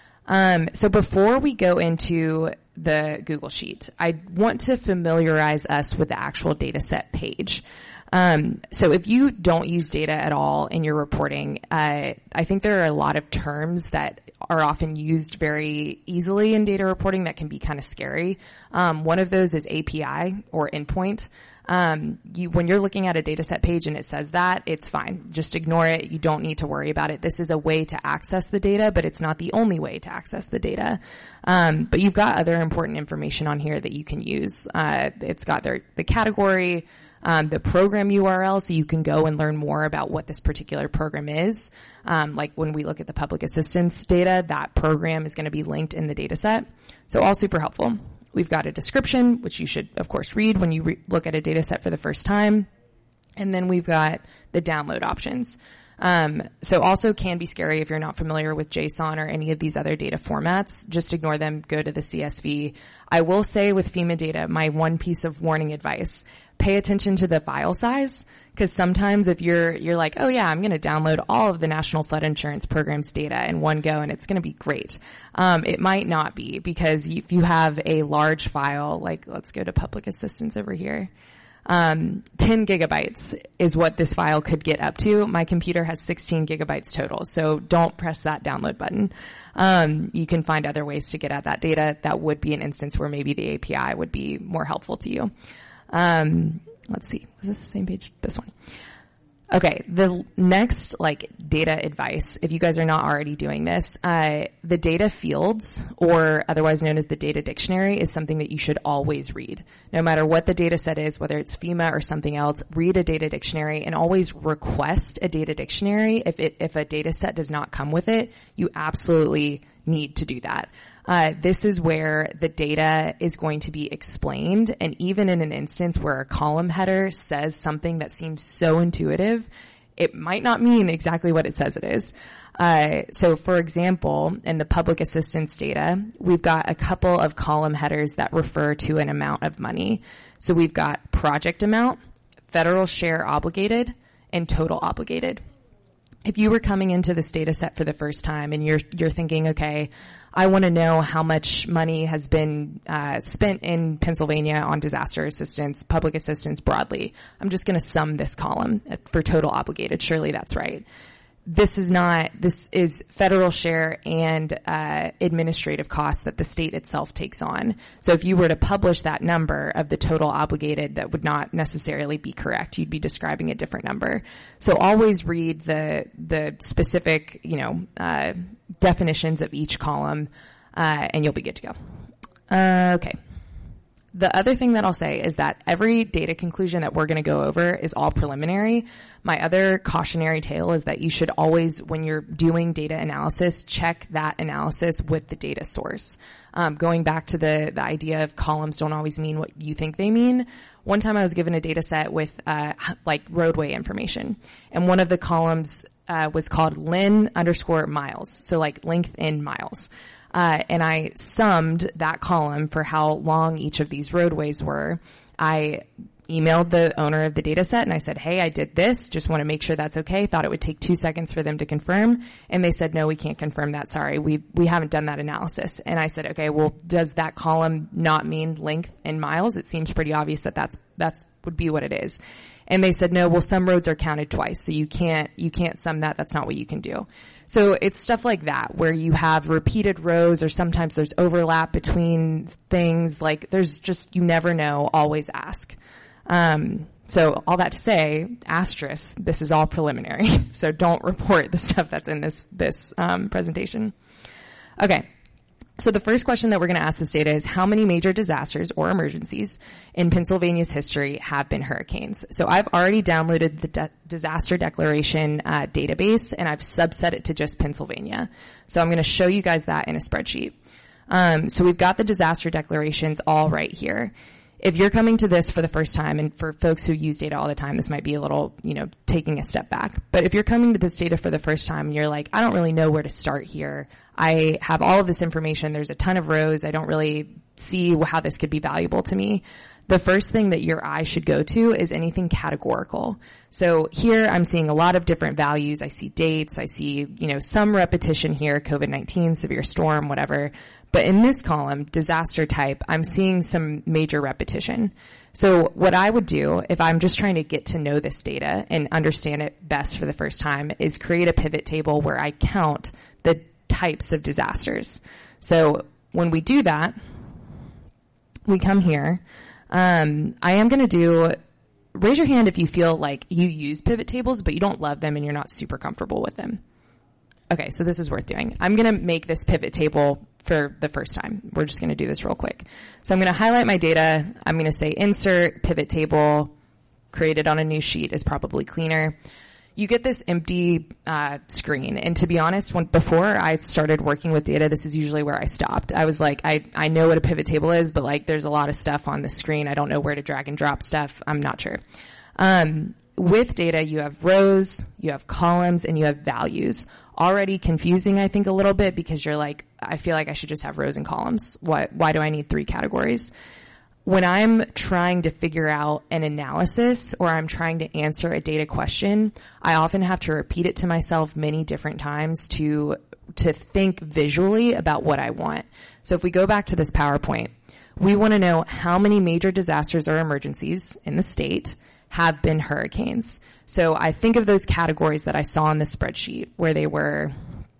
So before we go into the Google Sheet, I want to familiarize us with the actual data set page. So if you don't use data at all in your reporting, I think there are a lot of terms that are often used very easily in data reporting that can be kind of scary. One of those is API or endpoint. When you're looking at a data set page and it says that, it's fine. Just ignore it. You don't need to worry about it. This is a way to access the data, but it's not the only way to access the data. But you've got other important information on here that you can use. It's got the category, the program URL, so you can go and learn more about what this particular program is. Like when we look at the public assistance data, that program is going to be linked in the data set. So all super helpful. We've got a description, which you should, of course, read when you look at a data set for the first time. And then we've got the download options. So also can be scary if you're not familiar with JSON or any of these other data formats. Just ignore them. Go to the CSV. I will say with FEMA data, my one piece of warning advice, pay attention to the file size. Because sometimes if you're like, oh yeah, I'm going to download all of the National Flood Insurance Program's data in one go and it's going to be great. It might not be, because if you have a large file, like let's go to public assistance over here. 10 gigabytes is what this file could get up to. My computer has 16 gigabytes total, so don't press that download button. You can find other ways to get at that data. That would be an instance where maybe the API would be more helpful to you. Let's see. Was this the same page? This one. Okay. The next, data advice, if you guys are not already doing this, the data fields, or otherwise known as the data dictionary, is something that you should always read. No matter what the data set is, whether it's FEMA or something else, read a data dictionary and always request a data dictionary. If a data set does not come with it, you absolutely need to do that. This is where the data is going to be explained, and even in an instance where a column header says something that seems so intuitive, it might not mean exactly what it says it is. So for example, in the public assistance data, we've got a couple of column headers that refer to an amount of money. So we've got project amount, federal share obligated, and total obligated. If you were coming into this data set for the first time and you're thinking, okay, I want to know how much money has been spent in Pennsylvania on disaster assistance, public assistance broadly, I'm just going to sum this column for total obligated. Surely that's right. This is federal share and administrative costs that the state itself takes on. So if you were to publish that number of the total obligated, that would not necessarily be correct. You'd be describing a different number. So always read the specific, definitions of each column, and you'll be good to go. Okay. The other thing that I'll say is that every data conclusion that we're going to go over is all preliminary. My other cautionary tale is that you should always, when you're doing data analysis, check that analysis with the data source. Going back to the idea of columns don't always mean what you think they mean. One time I was given a data set with roadway information, and one of the columns was called Lin_miles, so length in miles. And I summed that column for how long each of these roadways were. I emailed the owner of the data set and I said, hey, I did this. Just want to make sure that's okay. Thought it would take 2 seconds for them to confirm. And they said, no, we can't confirm that. Sorry. We haven't done that analysis. And I said, okay, well, does that column not mean length in miles? It seems pretty obvious that that's would be what it is. And they said, no, well, some roads are counted twice. So you can't sum that. That's not what you can do. So it's stuff like that where you have repeated rows, or sometimes there's overlap between things. There's just, you never know, always ask. So all that to say, asterisk, this is all preliminary. So don't report the stuff that's in this presentation. Okay. So the first question that we're going to ask this data is, how many major disasters or emergencies in Pennsylvania's history have been hurricanes? So I've already downloaded the disaster declaration database, and I've subset it to just Pennsylvania. So I'm going to show you guys that in a spreadsheet. So we've got the disaster declarations all right here. If you're coming to this for the first time, and for folks who use data all the time, this might be a little, taking a step back. But if you're coming to this data for the first time and you're like, I don't really know where to start here. I have all of this information. There's a ton of rows. I don't really see how this could be valuable to me. The first thing that your eye should go to is anything categorical. So here I'm seeing a lot of different values. I see dates. I see, some repetition here, COVID-19, severe storm, whatever. But in this column, disaster type, I'm seeing some major repetition. So what I would do if I'm just trying to get to know this data and understand it best for the first time is create a pivot table where I count the types of disasters. So when we do that, we come here. I am going to do, raise your hand if you feel like you use pivot tables, but you don't love them and you're not super comfortable with them. Okay, so this is worth doing. I'm going to make this pivot table for the first time. We're just going to do this real quick. So I'm going to highlight my data. I'm going to say insert, pivot table, create it on a new sheet is probably cleaner. You get this empty screen. And to be honest, before I started working with data, this is usually where I stopped. I was like, I know what a pivot table is, but there's a lot of stuff on the screen. I don't know where to drag and drop stuff. I'm not sure. With data, you have rows, you have columns, and you have values. Already confusing, I think, a little bit because you're like, I feel like I should just have rows and columns. Why do I need 3 categories? When I'm trying to figure out an analysis or I'm trying to answer a data question, I often have to repeat it to myself many different times to think visually about what I want. So if we go back to this PowerPoint, we want to know how many major disasters or emergencies in the state have been hurricanes. So I think of those categories that I saw on the spreadsheet where they were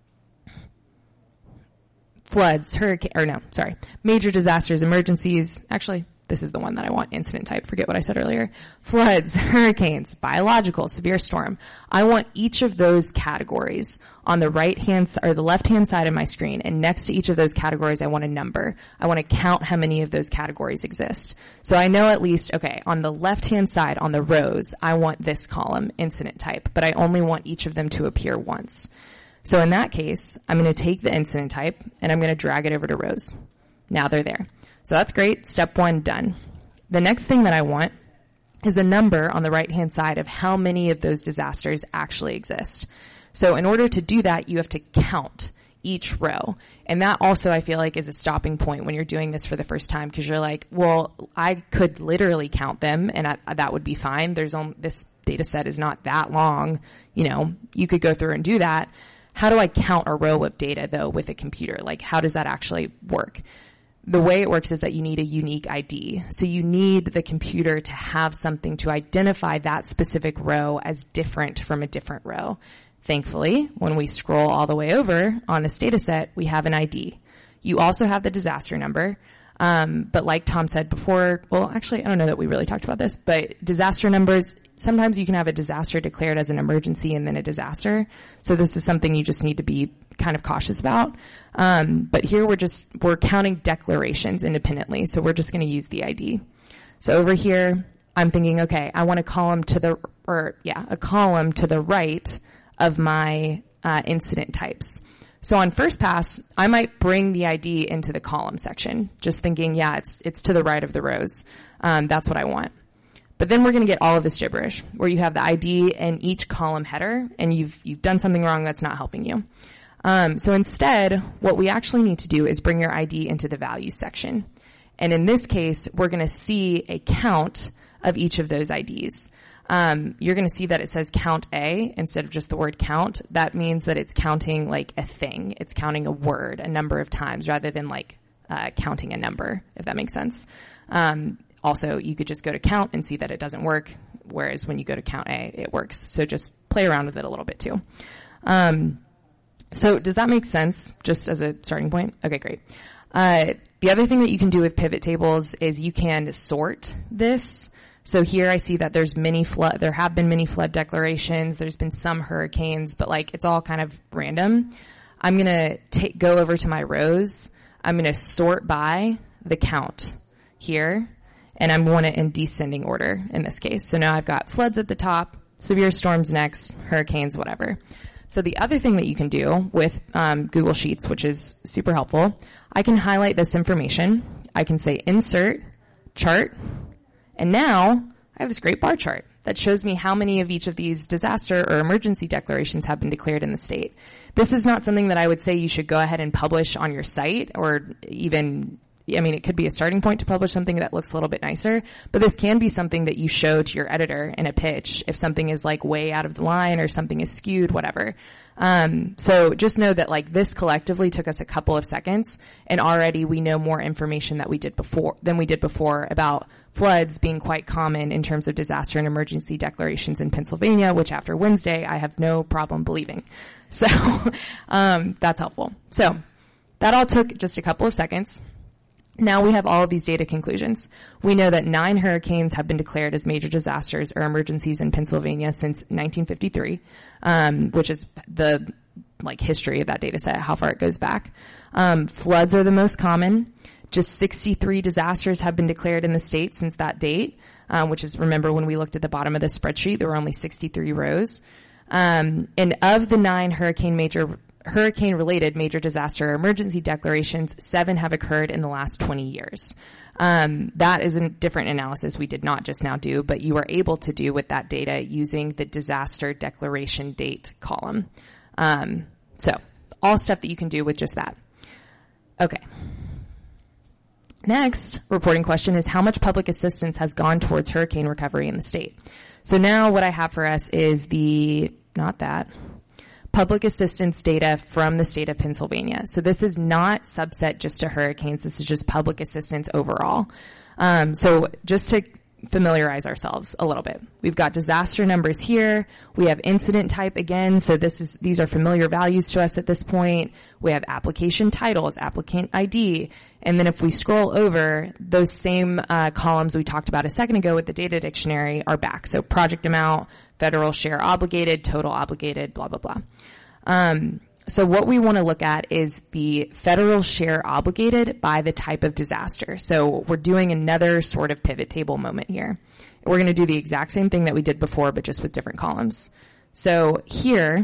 floods, major disasters, emergencies. Actually, this is the one that I want, incident type. Forget what I said earlier. Floods, hurricanes, biological, severe storm. I want each of those categories on the right-hand or the left-hand side of my screen. And next to each of those categories, I want a number. I want to count how many of those categories exist. So I know at least, okay, on the left-hand side, on the rows, I want this column, incident type, but I only want each of them to appear once. So in that case, I'm going to take the incident type and I'm going to drag it over to rows. Now they're there. So that's great. Step 1 done. The next thing that I want is a number on the right-hand side of how many of those disasters actually exist. So in order to do that, you have to count each row. And that also, I feel like, is a stopping point when you're doing this for the first time because you're like, well, I could literally count them and that would be fine. This data set is not that long. You could go through and do that. How do I count a row of data, though, with a computer? How does that actually work? The way it works is that you need a unique ID. So you need the computer to have something to identify that specific row as different from a different row. Thankfully, when we scroll all the way over on this data set, we have an ID. You also have the disaster number. But like Tom said before, well, actually, I don't know that we really talked about this, but disaster numbers, sometimes you can have a disaster declared as an emergency and then a disaster. So this is something you just need to be kind of cautious about. But here we're counting declarations independently. So we're just going to use the ID. So over here, I'm thinking, okay, I want a column to the right of my incident types. So on first pass, I might bring the ID into the column section, just thinking, it's to the right of the rows. That's what I want. But then we're going to get all of this gibberish where you have the ID and each column header and you've done something wrong that's not helping you. So instead, what we actually need to do is bring your ID into the values section. And in this case, we're going to see a count of each of those IDs. You're going to see that it says count A instead of just the word count. That means that it's counting like a thing. It's counting a word a number of times rather than counting a number, if that makes sense. Also, you could just go to count and see that it doesn't work, whereas when you go to count A, it works. So just play around with it a little bit too. So does that make sense just as a starting point? Okay, great. The other thing that you can do with pivot tables is you can sort this. So here I see that there have been many flood declarations. There's been some hurricanes, but it's all kind of random. I'm going to go over to my rows. I'm going to sort by the count here, and I'm going to in descending order in this case. So now I've got floods at the top, severe storms next, hurricanes, whatever. So the other thing that you can do with Google Sheets, which is super helpful, I can highlight this information. I can say insert, chart, and now I have this great bar chart that shows me how many of each of these disaster or emergency declarations have been declared in the state. This is not something that I would say you should go ahead and publish on your site, or even, I mean, it could be a starting point to publish something that looks a little bit nicer, but this can be something that you show to your editor in a pitch if something is like way out of the line or something is skewed, whatever. So just know that like this collectively took us a couple of seconds, and already we know more information than we did before about floods being quite common in terms of disaster and emergency declarations in Pennsylvania, which after Wednesday I have no problem believing. So that's helpful. So that all took just a couple of seconds. Now we have all of these data conclusions. We know that 9 hurricanes have been declared as major disasters or emergencies in Pennsylvania since 1953, which is the history of that data set, how far it goes back. Floods are the most common. Just 63 disasters have been declared in the state since that date, which is, remember when we looked at the bottom of the spreadsheet, there were only 63 rows. And of the 9 hurricane-related major disaster or emergency declarations, 7 have occurred in the last 20 years. That is a different analysis we did not just now do, but you are able to do with that data using the disaster declaration date column. So all stuff that you can do with just that. Okay. Next reporting question is how much public assistance has gone towards hurricane recovery in the state? So now what I have for us is public assistance data from the state of Pennsylvania. So this is not subset just to hurricanes. This is just public assistance overall. So just to familiarize ourselves a little bit, we've got disaster numbers here. We have incident type again. So these are familiar values to us at this point. We have application titles, applicant ID. And then if we scroll over, those same columns we talked about a second ago with the data dictionary are back. So project amount, federal share obligated, total obligated, blah, blah, blah. So what we want to look at is the federal share obligated by the type of disaster. So we're doing another sort of pivot table moment here. We're going to do the exact same thing that we did before, but just with different columns. So here,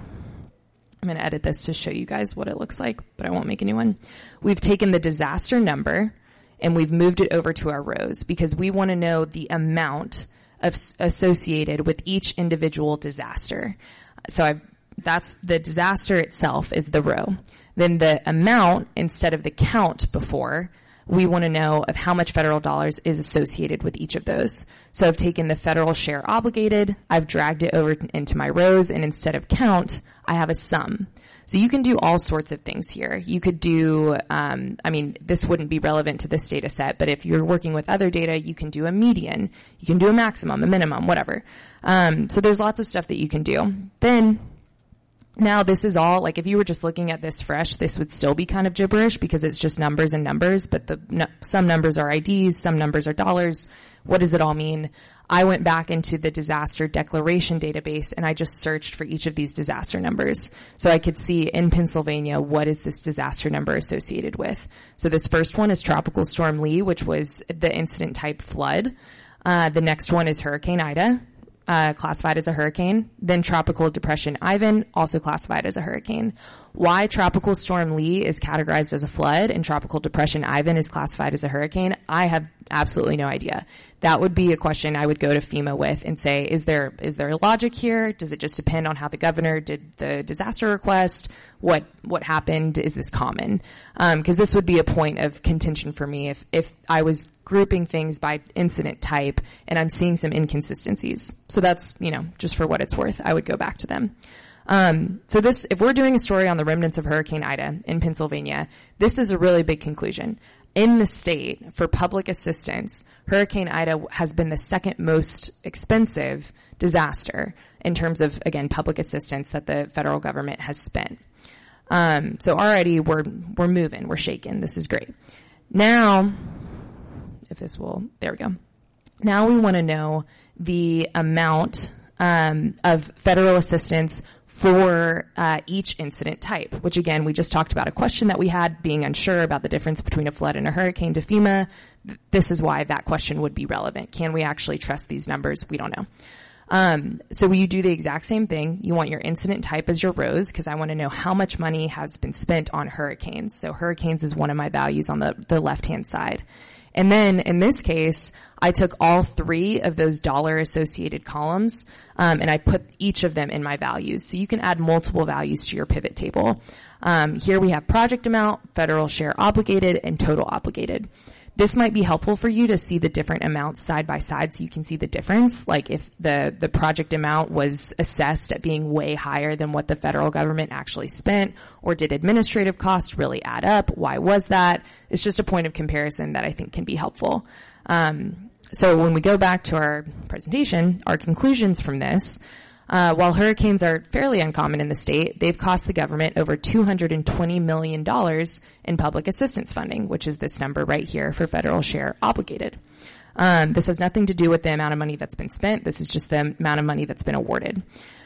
I'm going to edit this to show you guys what it looks like, but I won't make a new one. We've taken the disaster number and we've moved it over to our rows because we want to know the amount associated with each individual disaster. So that's the disaster itself is the row. Then the amount, instead of the count before, we want to know of how much federal dollars is associated with each of those. So I've taken the federal share obligated, I've dragged it over into my rows, and instead of count, I have a sum. So you can do all sorts of things here. You could do, this wouldn't be relevant to this data set, but if you're working with other data, you can do a median, you can do a maximum, a minimum, whatever. So there's lots of stuff that you can do. Then, now this is all, if you were just looking at this fresh, this would still be kind of gibberish because it's just numbers and numbers, but some numbers are IDs, some numbers are dollars. What does it all mean? I went back into the disaster declaration database and I just searched for each of these disaster numbers. So I could see in Pennsylvania, what is this disaster number associated with? So this first one is Tropical Storm Lee, which was the incident type flood. The next one is Hurricane Ida. Classified as a hurricane. Then Tropical Depression Ivan, also classified as a hurricane. Why Tropical Storm Lee is categorized as a flood and Tropical Depression Ivan is classified as a hurricane, I have absolutely no idea. That would be a question I would go to FEMA with and say, is there logic here? Does it just depend on how the governor did the disaster request? What happened? Is this common? Cause this would be a point of contention for me if I was grouping things by incident type and I'm seeing some inconsistencies. So that's, just for what it's worth, I would go back to them. If we're doing a story on the remnants of Hurricane Ida in Pennsylvania, this is a really big conclusion. In the state, for public assistance, Hurricane Ida has been the second most expensive disaster in terms of, again, public assistance that the federal government has spent. So already we're moving, we're shaking. This is great. Now, there we go. Now we want to know the amount, of federal assistance for each incident type, which again, we just talked about a question that we had being unsure about the difference between a flood and a hurricane to FEMA. This is why that question would be relevant. Can we actually trust these numbers? We don't know. So you do the exact same thing. You want your incident type as your rows, because I want to know how much money has been spent on hurricanes. So hurricanes is one of my values on the left-hand side. And then in this case, I took all three of those dollar associated columns, and I put each of them in my values. So you can add multiple values to your pivot table. Here we have project amount, federal share obligated, and total obligated. This might be helpful for you to see the different amounts side by side so you can see the difference. Like if the project amount was assessed at being way higher than what the federal government actually spent, or did administrative costs really add up? Why was that? It's just a point of comparison that I think can be helpful. So when we go back to our presentation, our conclusions from this, while hurricanes are fairly uncommon in the state, they've cost the government over $220 million in public assistance funding, which is this number right here for federal share obligated. This has nothing to do with the amount of money that's been spent. This is just the amount of money that's been awarded.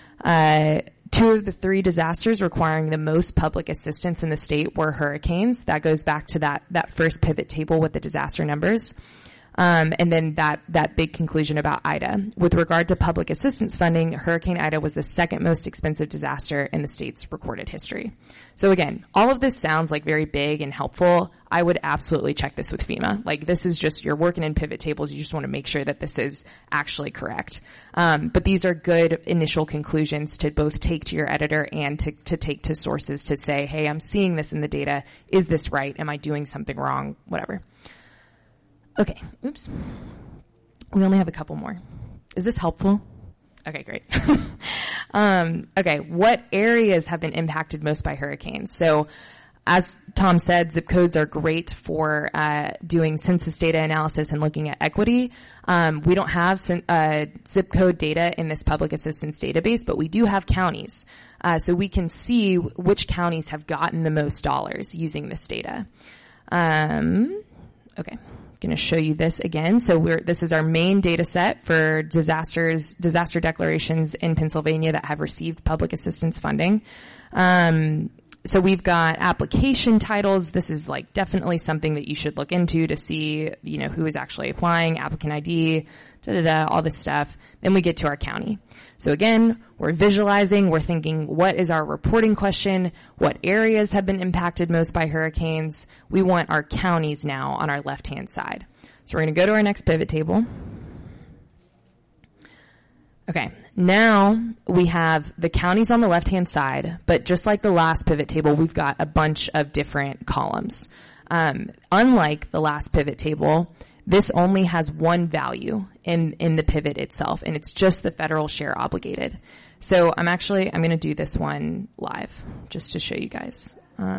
Two of the three disasters requiring the most public assistance in the state were hurricanes. That goes back to that first pivot table with the disaster numbers. And then that big conclusion about Ida. With regard to public assistance funding, Hurricane Ida was the second most expensive disaster in the state's recorded history. So again, all of this sounds like very big and helpful. I would absolutely check this with FEMA. Like this is just, you're working in pivot tables. You just want to make sure that this is actually correct. But these are good initial conclusions to both take to your editor and to take to sources to say, hey, I'm seeing this in the data. Is this right? Am I doing something wrong? Whatever. Okay, oops. We only have a couple more. Is this helpful? Okay, great. Okay, what areas have been impacted most by hurricanes? So as Tom said, zip codes are great for doing census data analysis and looking at equity. We don't have zip code data in this public assistance database, but we do have counties. So we can see which counties have gotten the most dollars using this data. Okay. Going to show you this again. So this is our main data set for disaster declarations in Pennsylvania that have received public assistance funding. So we've got application titles. This is like definitely something that you should look into to see, who is actually applying, applicant ID, all this stuff. Then we get to our county. So again, we're visualizing, we're thinking, what is our reporting question? What areas have been impacted most by hurricanes? We want our counties now on our left-hand side. So we're going to go to our next pivot table. Okay, now we have the counties on the left-hand side, but just like the last pivot table, we've got a bunch of different columns. Unlike the last pivot table, this only has one value in the pivot itself, and it's just the federal share obligated. So I'm going to do this one live just to show you guys.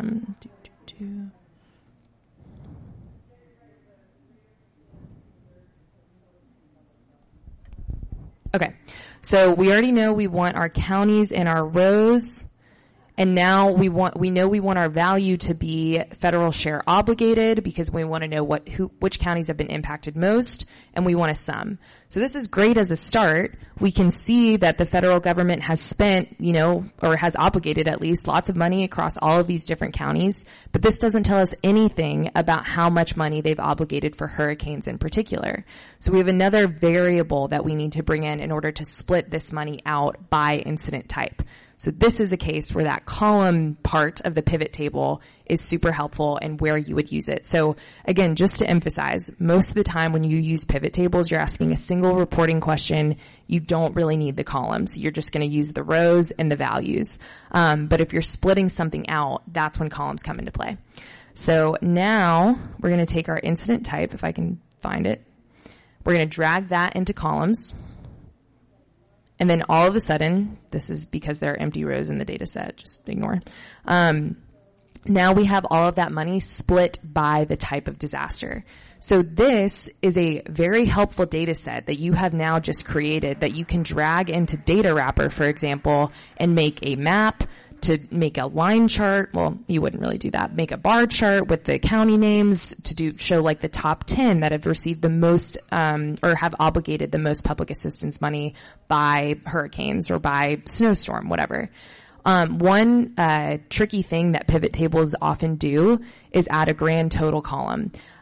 Okay, so we already know we want our counties and our rows, and now we know we want our value to be federal share obligated because we want to know which counties have been impacted most, and we want a sum. So this is great as a start. We can see that the federal government has spent, or has obligated at least lots of money across all of these different counties, but this doesn't tell us anything about how much money they've obligated for hurricanes in particular. So we have another variable that we need to bring in order to split this money out by incident type. So this is a case where that column part of the pivot table is super helpful and where you would use it. So again, just to emphasize, most of the time when you use pivot tables, you're asking a single reporting question. You don't really need the columns. You're just going to use the rows and the values. But if you're splitting something out, that's when columns come into play. So now we're going to take our incident type, if I can find it. We're going to drag that into columns. And then all of a sudden, this is because there are empty rows in the data set, just ignore. Now we have all of that money split by the type of disaster. So this is a very helpful data set that you have now just created that you can drag into Data Wrapper, for example, and make a map, to make a line chart. Well, you wouldn't really do that. Make a bar chart with the county names to show like the top 10 that have received the most, or have obligated the most public assistance money by hurricanes or by snowstorm, whatever. One tricky thing that pivot tables often do is add a grand total column.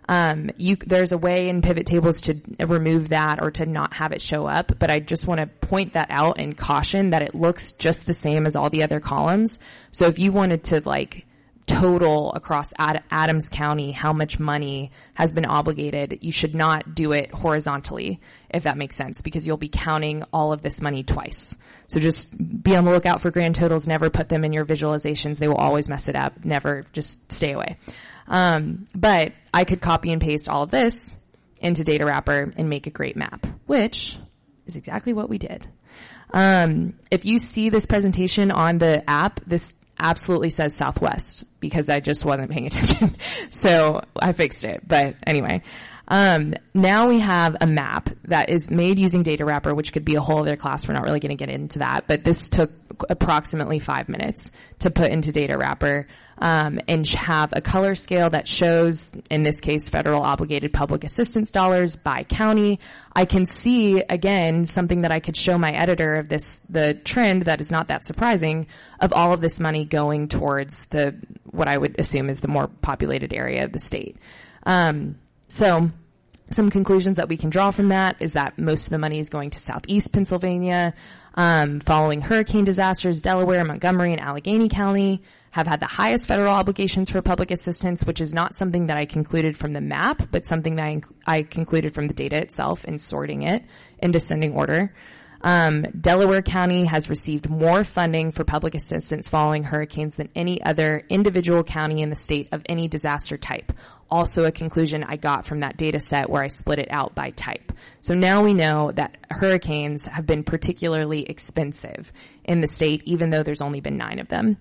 There's a way in pivot tables to remove that or to not have it show up, but I just want to point that out and caution that it looks just the same as all the other columns. So if you wanted to like total across Adams County how much money has been obligated, you should not do it horizontally, if that makes sense, because you'll be counting all of this money twice. So just be on the lookout for grand totals. Never put them in your visualizations. They will always mess it up. Never, just stay away. But I could copy and paste all of this into Data Wrapper and make a great map, which is exactly what we did. If you see this presentation on the app, this absolutely says Southwest because I just wasn't paying attention. So I fixed it. But anyway, now we have a map that is made using Data Wrapper, which could be a whole other class. We're not really going to get into that, but this took approximately 5 minutes to put into Data Wrapper, and have a color scale that shows, in this case, federal obligated public assistance dollars by county. I can see, again, something that I could show my editor of the trend that is not that surprising of all of this money going towards what I would assume is the more populated area of the state. So some conclusions that we can draw from that is that most of the money is going to Southeast Pennsylvania. Following hurricane disasters, Delaware, Montgomery, and Allegheny County have had the highest federal obligations for public assistance, which is not something that I concluded from the map, but something that I concluded from the data itself in sorting it in descending order. Delaware County has received more funding for public assistance following hurricanes than any other individual county in the state of any disaster type. Also a conclusion I got from that data set where I split it out by type. So now we know that hurricanes have been particularly expensive in the state, even though there's only been 9 of them.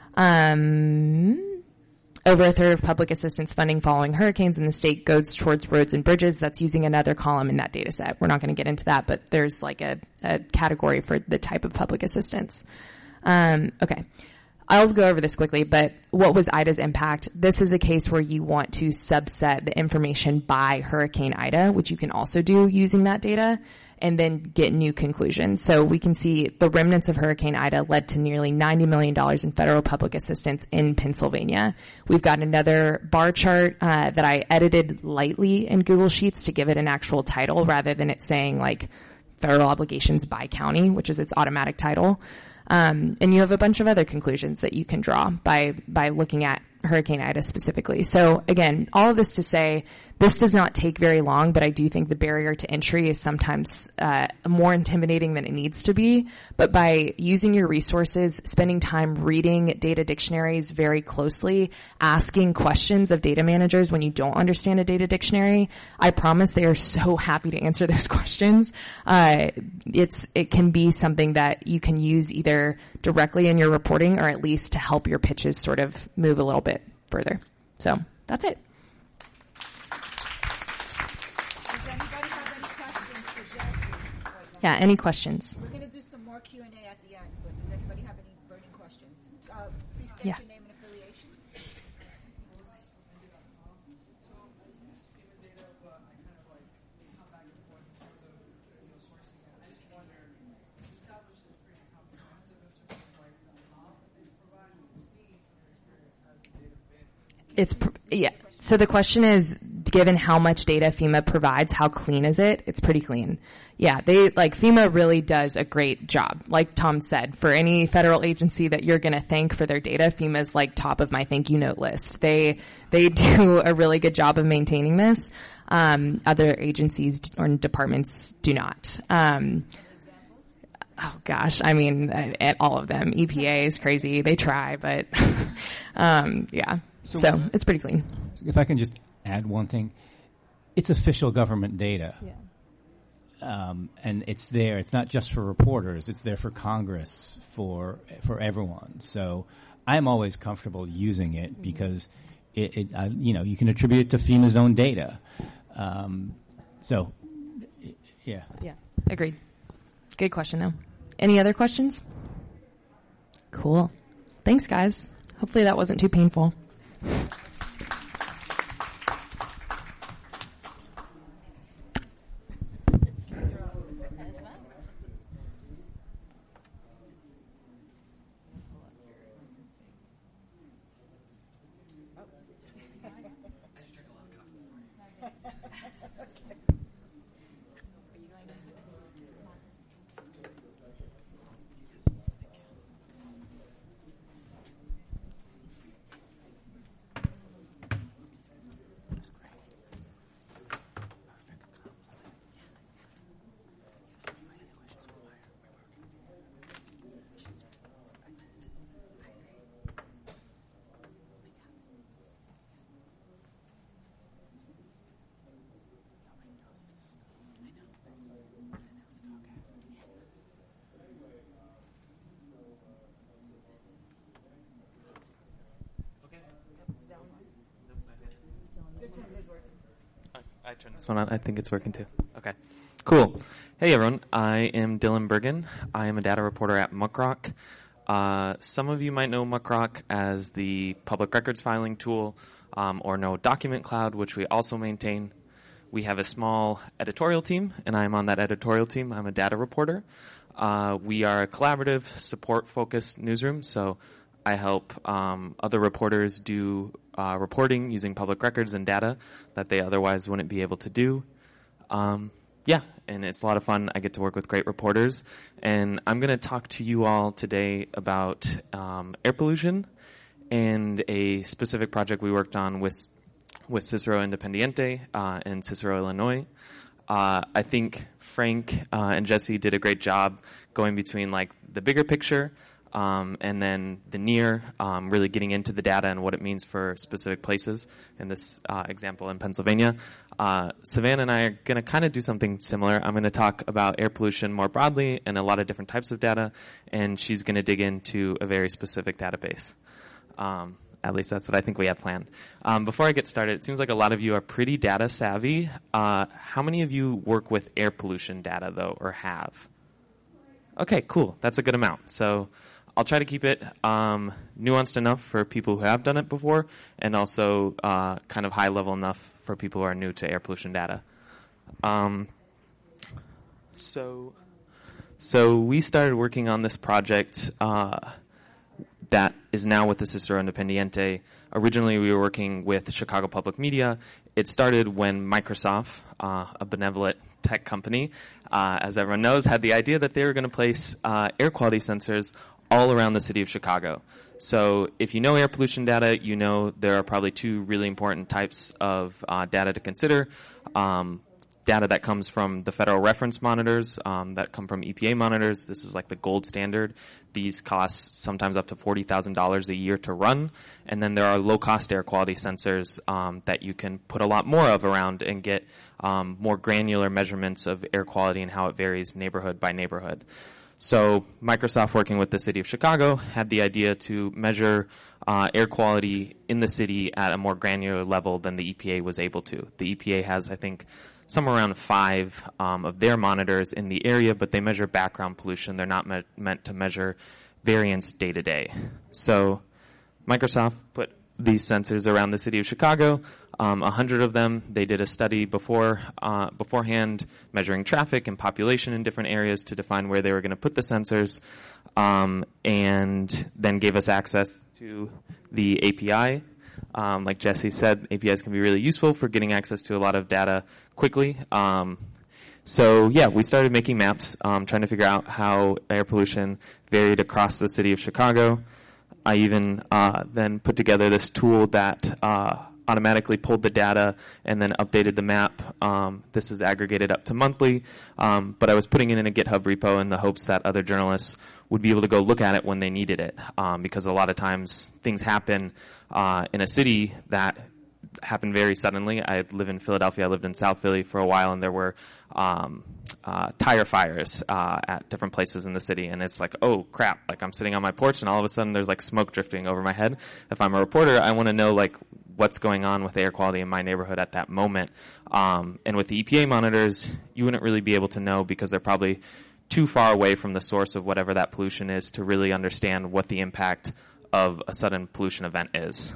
Over a third of public assistance funding following hurricanes in the state goes towards roads and bridges. That's using another column in that data set. We're not going to get into that, but there's like a category for the type of public assistance. Okay. I'll go over this quickly, but what was Ida's impact? This is a case where you want to subset the information by Hurricane Ida, which you can also do using that data, and then get new conclusions. So we can see the remnants of Hurricane Ida led to nearly $90 million in federal public assistance in Pennsylvania. We've got another bar chart that I edited lightly in Google Sheets to give it an actual title rather than it saying like federal obligations by county, which is its automatic title. And you have a bunch of other conclusions that you can draw by looking at Hurricane Ida specifically. So again, all of this to say, this does not take very long, but I do think the barrier to entry is sometimes more intimidating than it needs to be. But by using your resources, spending time reading data dictionaries very closely, asking questions of data managers when you don't understand a data dictionary, I promise they are so happy to answer those questions. It can be something that you can use either directly in your reporting or at least to help your pitches sort of move a little bit further. So that's it. Yeah, any questions? We're going to do some more Q&A at the end, but does anybody have any burning questions? Please state your name and affiliation. So the question is, given how much data FEMA provides, how clean is it? It's pretty clean. Yeah, FEMA really does a great job. Like Tom said, for any federal agency that you're going to thank for their data, FEMA's like top of my thank you note list. They do a really good job of maintaining this. Other agencies or departments do not. Oh gosh, I mean, at all of them. EPA is crazy. They try, but, yeah. So it's pretty clean. If I can just add one thing, it's official government data. Yeah. And it's there. It's not just for reporters. It's there for Congress, for everyone. So I'm always comfortable using it because you can attribute it to FEMA's own data. Yeah. Yeah. Agreed. Good question though. Any other questions? Cool. Thanks guys. Hopefully that wasn't too painful. I turned this one on. I think it's working too. Okay. Cool. Hey everyone. I am Dylan Bergen. I am a data reporter at Muckrock. Some of you might know Muckrock as the public records filing tool, or know Document Cloud, which we also maintain. We have a small editorial team, and I'm on that editorial team. I'm a data reporter. We are a collaborative, support-focused newsroom, so I help other reporters do reporting using public records and data that they otherwise wouldn't be able to do. Yeah, and it's a lot of fun. I get to work with great reporters. And I'm going to talk to you all today about air pollution and a specific project we worked on with Cicero Independiente in Cicero, Illinois. I think Frank and Jesse did a great job going between like the bigger picture and then the near, really getting into the data and what it means for specific places. In this example in Pennsylvania, Savannah and I are going to kind of do something similar. I'm going to talk about air pollution more broadly and a lot of different types of data, and she's going to dig into a very specific database. At least that's what I think we have planned. Before I get started, it seems like a lot of you are pretty data savvy. How many of you work with air pollution data, though, or have? Okay, cool. That's a good amount. So I'll try to keep it nuanced enough for people who have done it before, and also kind of high level enough for people who are new to air pollution data. So we started working on this project that is now with the Cicero Independiente. Originally, we were working with Chicago Public Media. It started when Microsoft, a benevolent tech company, as everyone knows, had the idea that they were going to place air quality sensors all around the city of Chicago. So if you know air pollution data, you know there are probably two really important types of data to consider. Data that comes from the federal reference monitors, that come from EPA monitors. This is like the gold standard. These cost sometimes up to $40,000 a year to run. And then there are low-cost air quality sensors that you can put a lot more of around and get more granular measurements of air quality and how it varies neighborhood by neighborhood. So Microsoft, working with the city of Chicago, had the idea to measure air quality in the city at a more granular level than the EPA was able to. The EPA has, I think, somewhere around 5 of their monitors in the area, but they measure background pollution. They're not meant to measure variance day to day. So Microsoft put these sensors around the city of Chicago, 100 of them. They did a study beforehand measuring traffic and population in different areas to define where they were going to put the sensors, and then gave us access to the API. Like Jesse said, APIs can be really useful for getting access to a lot of data quickly. So yeah, we started making maps, trying to figure out how air pollution varied across the city of Chicago. I even then put together this tool that automatically pulled the data and then updated the map. This is aggregated up to monthly, but I was putting it in a GitHub repo in the hopes that other journalists would be able to go look at it when they needed it, because a lot of times things happen in a city that happen very suddenly. I live in Philadelphia. I lived in South Philly for a while, and there were tire fires at different places in the city. And it's like, oh crap! Like I'm sitting on my porch, and all of a sudden there's like smoke drifting over my head. If I'm a reporter, I want to know like what's going on with air quality in my neighborhood at that moment. And with the EPA monitors, you wouldn't really be able to know because they're probably too far away from the source of whatever that pollution is to really understand what the impact of a sudden pollution event is.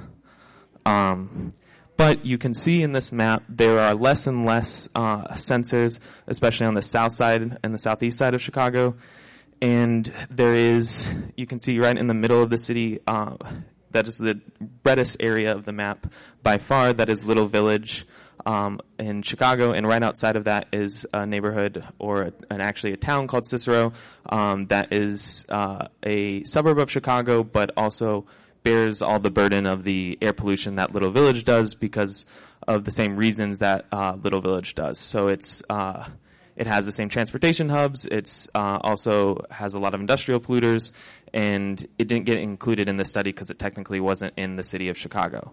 But you can see in this map there are less and less sensors, especially on the south side and the southeast side of Chicago. And there is, you can see right in the middle of the city, that is the reddest area of the map by far, that is Little Village in Chicago. And right outside of that is a neighborhood, or actually a town called Cicero, that is a suburb of Chicago, but also bears all the burden of the air pollution that Little Village does because of the same reasons that Little Village does. So it has the same transportation hubs. It's also has a lot of industrial polluters, and it didn't get included in the study because it technically wasn't in the city of Chicago.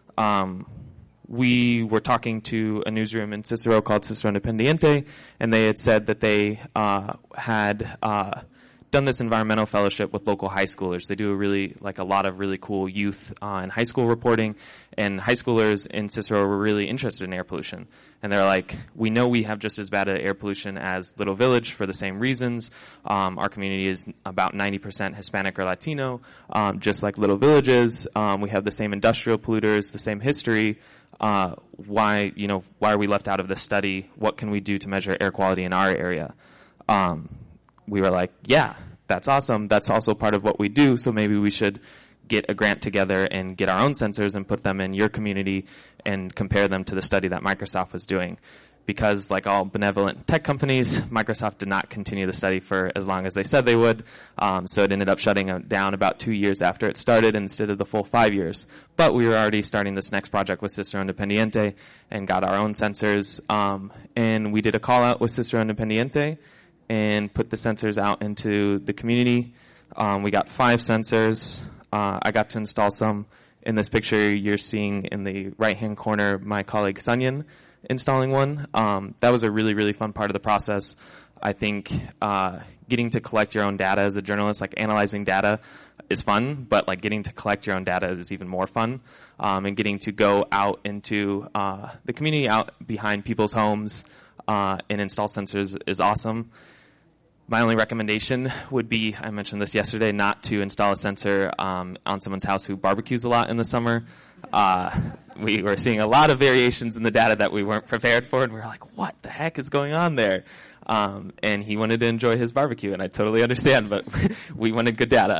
We were talking to a newsroom in Cicero called Cicero Independiente, and they had said that they had done this environmental fellowship with local high schoolers. They do a lot of really cool youth and high school reporting, and high schoolers in Cicero were really interested in air pollution. And they're like, we know we have just as bad air pollution as Little Village for the same reasons. Our community is about 90% Hispanic or Latino, just like Little Village is. We have the same industrial polluters, the same history. Why are we left out of this study? What can we do to measure air quality in our area? We were like, yeah, that's awesome. That's also part of what we do. So maybe we should get a grant together and get our own sensors and put them in your community and compare them to the study that Microsoft was doing. Because like all benevolent tech companies, Microsoft did not continue the study for as long as they said they would. So it ended up shutting down about 2 years after it started instead of the full 5 years. But we were already starting this next project with Cicero Independiente and got our own sensors. And we did a call out with Cicero Independiente and put the sensors out into the community. We got 5 sensors. I got to install some. In this picture you're seeing in the right-hand corner my colleague Sunyan installing one. That was a really, really fun part of the process. I think getting to collect your own data as a journalist, like analyzing data is fun, but like getting to collect your own data is even more fun. And getting to go out into the community, out behind people's homes and install sensors is awesome. My only recommendation would be, I mentioned this yesterday, not to install a sensor on someone's house who barbecues a lot in the summer. We were seeing a lot of variations in the data that we weren't prepared for, and we were like, what the heck is going on there? And he wanted to enjoy his barbecue, and I totally understand, but we wanted good data.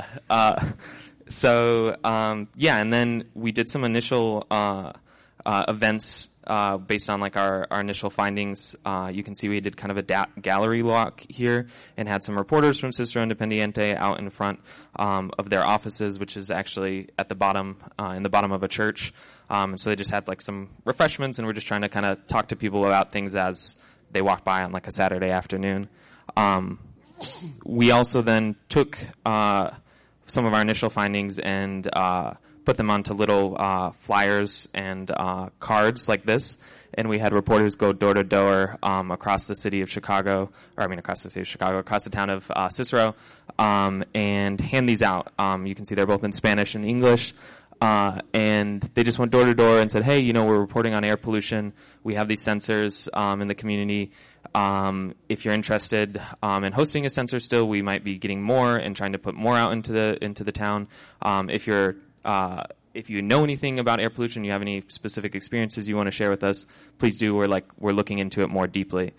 And then we did some initial events based on like our initial findings. You can see we did kind of a gallery walk here and had some reporters from Cicero Independiente out in front of their offices, which is actually at the bottom, in the bottom of a church. And so they just had like some refreshments, and we're just trying to kind of talk to people about things as they walk by on like a Saturday afternoon. We also then took some of our initial findings and put them onto little flyers and cards like this, and we had reporters go door to door across the town of Cicero, and hand these out. You can see they're both in Spanish and English, and they just went door to door and said, hey, we're reporting on air pollution. We have these sensors in the community. If you're interested in hosting a sensor still, we might be getting more and trying to put more out into the town. If you know anything about air pollution, you have any specific experiences you want to share with us, please do. We're looking into it more deeply.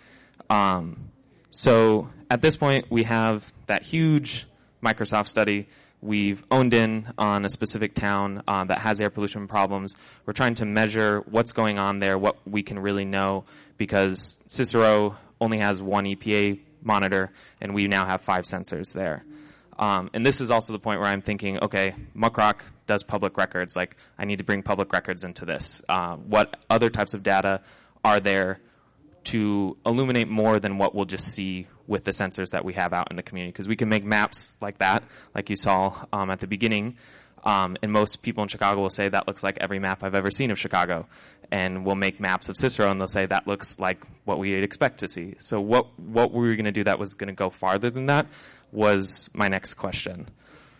So at this point, we have that huge Microsoft study. We've owned in on a specific town that has air pollution problems. We're trying to measure what's going on there, what we can really know, because Cicero only has one EPA monitor, and we now have 5 sensors there. And this is also the point where I'm thinking, okay, Muckrock does public records. Like, I need to bring public records into this. What other types of data are there to illuminate more than what we'll just see with the sensors that we have out in the community? Because we can make maps like that, like you saw at the beginning. And most people in Chicago will say that looks like every map I've ever seen of Chicago. And we'll make maps of Cicero, and they'll say that looks like what we'd expect to see. So what were we going to do that was going to go farther than that was my next question.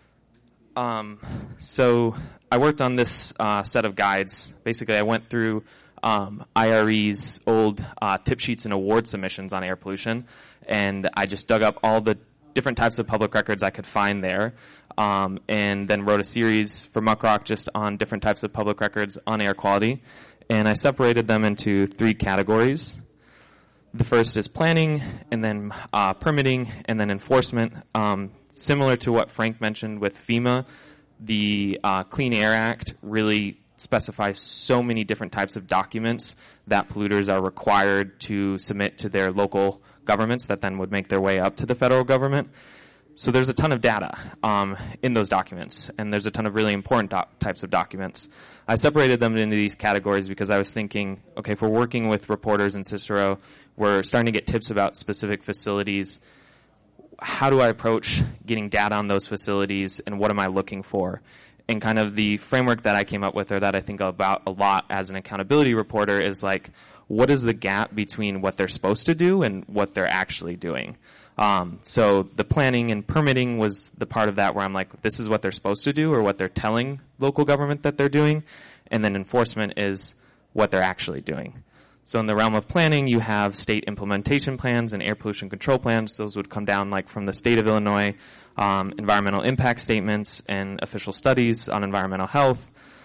So I worked on this set of guides. Basically, I went through IRE's old tip sheets and award submissions on air pollution, and I just dug up all the different types of public records I could find there, and then wrote a series for Muckrock just on different types of public records on air quality, and I separated them into 3 categories. The first is planning, and then permitting, and then enforcement. Similar to what Frank mentioned with FEMA, the Clean Air Act really specifies so many different types of documents that polluters are required to submit to their local governments that then would make their way up to the federal government. So there's a ton of data in those documents, and there's a ton of really important types of documents. I separated them into these categories because I was thinking, okay, if we're working with reporters in Cicero, we're starting to get tips about specific facilities. How do I approach getting data on those facilities, and what am I looking for? And kind of the framework that I came up with, or that I think about a lot as an accountability reporter, is like, what is the gap between what they're supposed to do and what they're actually doing? So the planning and permitting was the part of that where I'm like, this is what they're supposed to do or what they're telling local government that they're doing. And then enforcement is what they're actually doing. So in the realm of planning, you have state implementation plans and air pollution control plans. Those would come down like from the state of Illinois, environmental impact statements and official studies on environmental health.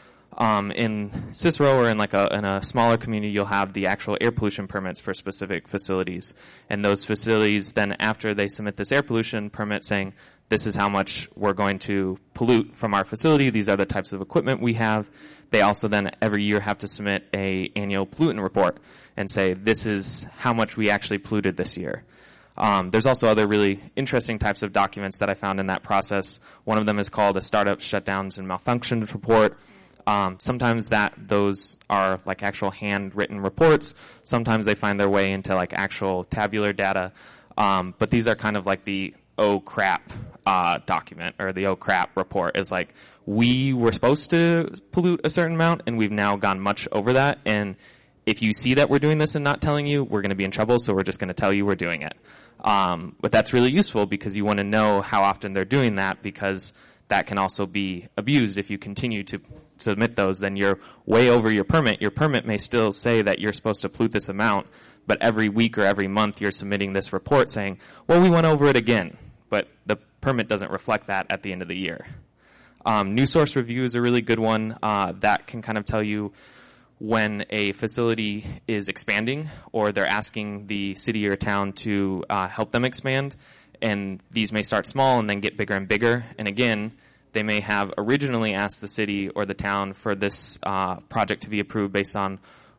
In Cicero or in a smaller community, you'll have the actual air pollution permits for specific facilities. And those facilities then, after they submit this air pollution permit saying, this is how much we're going to pollute from our facility, these are the types of equipment we have, they also then every year have to submit a annual pollutant report and say, this is how much we actually polluted this year. There's also other really interesting types of documents that I found in that process. One of them is called a startup shutdowns and malfunctions report. Sometimes those are like actual handwritten reports. Sometimes they find their way into like actual tabular data. But these are kind of like the oh crap, document or the oh crap report is like, we were supposed to pollute a certain amount and we've now gone much over that. And if you see that we're doing this and not telling you, we're going to be in trouble. So we're just going to tell you we're doing it. But that's really useful because you want to know how often they're doing that, because that can also be abused if you continue to submit those. Then you're way over your permit. Your permit may still say that you're supposed to pollute this amount, but every week or every month you're submitting this report saying, well, we went over it again, but the permit doesn't reflect that at the end of the year. New source review is a really good one that can kind of tell you when a facility is expanding or they're asking the city or town to help them expand. And these may start small and then get bigger and bigger. And again, they may have originally asked the city or the town for this project to be approved based on,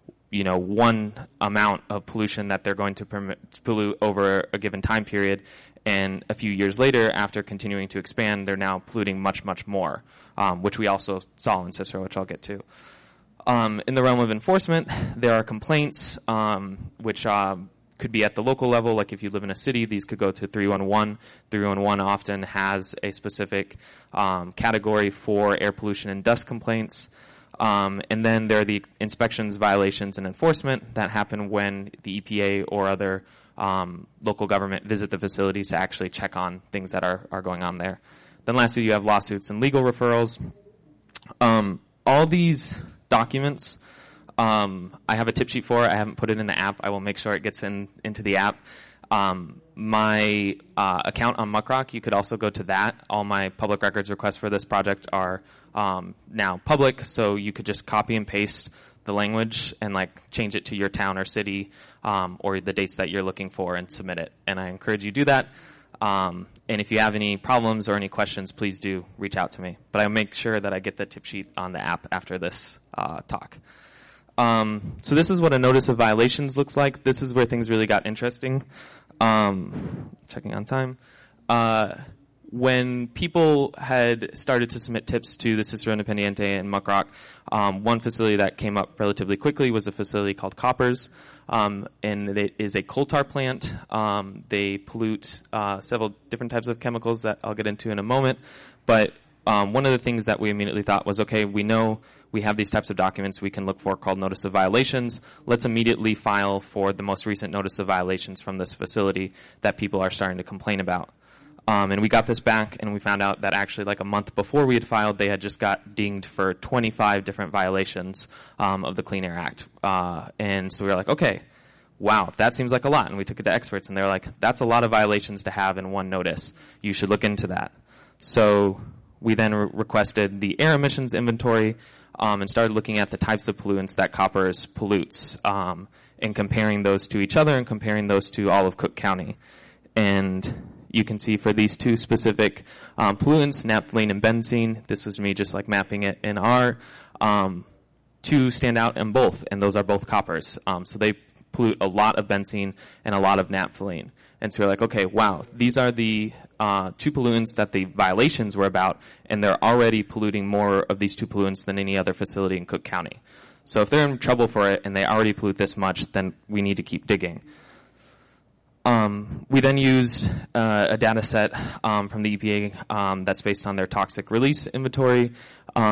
one amount of pollution that they're going to pollute over a given time period. And a few years later, after continuing to expand, they're now polluting much, much more, which we also saw in Cicero, which I'll get to. In the realm of enforcement, there are complaints, which could be at the local level. Like if you live in a city, these could go to 311. 311 often has a specific category for air pollution and dust complaints. And then there are the inspections, violations, and enforcement that happen when the EPA or other local government visit the facilities to actually check on things that are going on there. Then lastly, you have lawsuits and legal referrals. All these documents, I have a tip sheet for it. I haven't put it in the app. I will make sure it gets into the app. My account on Muckrock, you could also go to that. All my public records requests for this project are now public, so you could just copy and paste the language and change it to your town or city or the dates that you're looking for and submit it. And I encourage you to do that. And if you have any problems or any questions, please do reach out to me. But I'll make sure that I get the tip sheet on the app after this talk. So this is what a notice of violations looks like. This is where things really got interesting. Checking on time. When people had started to submit tips to the Cicero Independiente and Muckrock, one facility that came up relatively quickly was a facility called Koppers. And it is a coal tar plant. They pollute several different types of chemicals that I'll get into in a moment. But one of the things that we immediately thought was, okay, we know we have these types of documents we can look for called notice of violations. Let's immediately file for the most recent notice of violations from this facility that people are starting to complain about. And we got this back, and we found out that actually a month before we had filed, they had just got dinged for 25 different violations of the Clean Air Act. And so we were like, okay, wow, that seems like a lot. And we took it to experts, and they were like, that's a lot of violations to have in one notice. You should look into that. So we then requested the air emissions inventory and started looking at the types of pollutants that Koppers pollutes and comparing those to each other and comparing those to all of Cook County. And you can see for these two specific pollutants, naphthalene and benzene, this was me just mapping it in R, two stand out in both, and those are both Koppers. So they pollute a lot of benzene and a lot of naphthalene. And so we're like, okay, wow, these are the two pollutants that the violations were about, and they're already polluting more of these two pollutants than any other facility in Cook County. So if they're in trouble for it and they already pollute this much, then we need to keep digging. We then used a data set from the EPA that's based on their toxic release inventory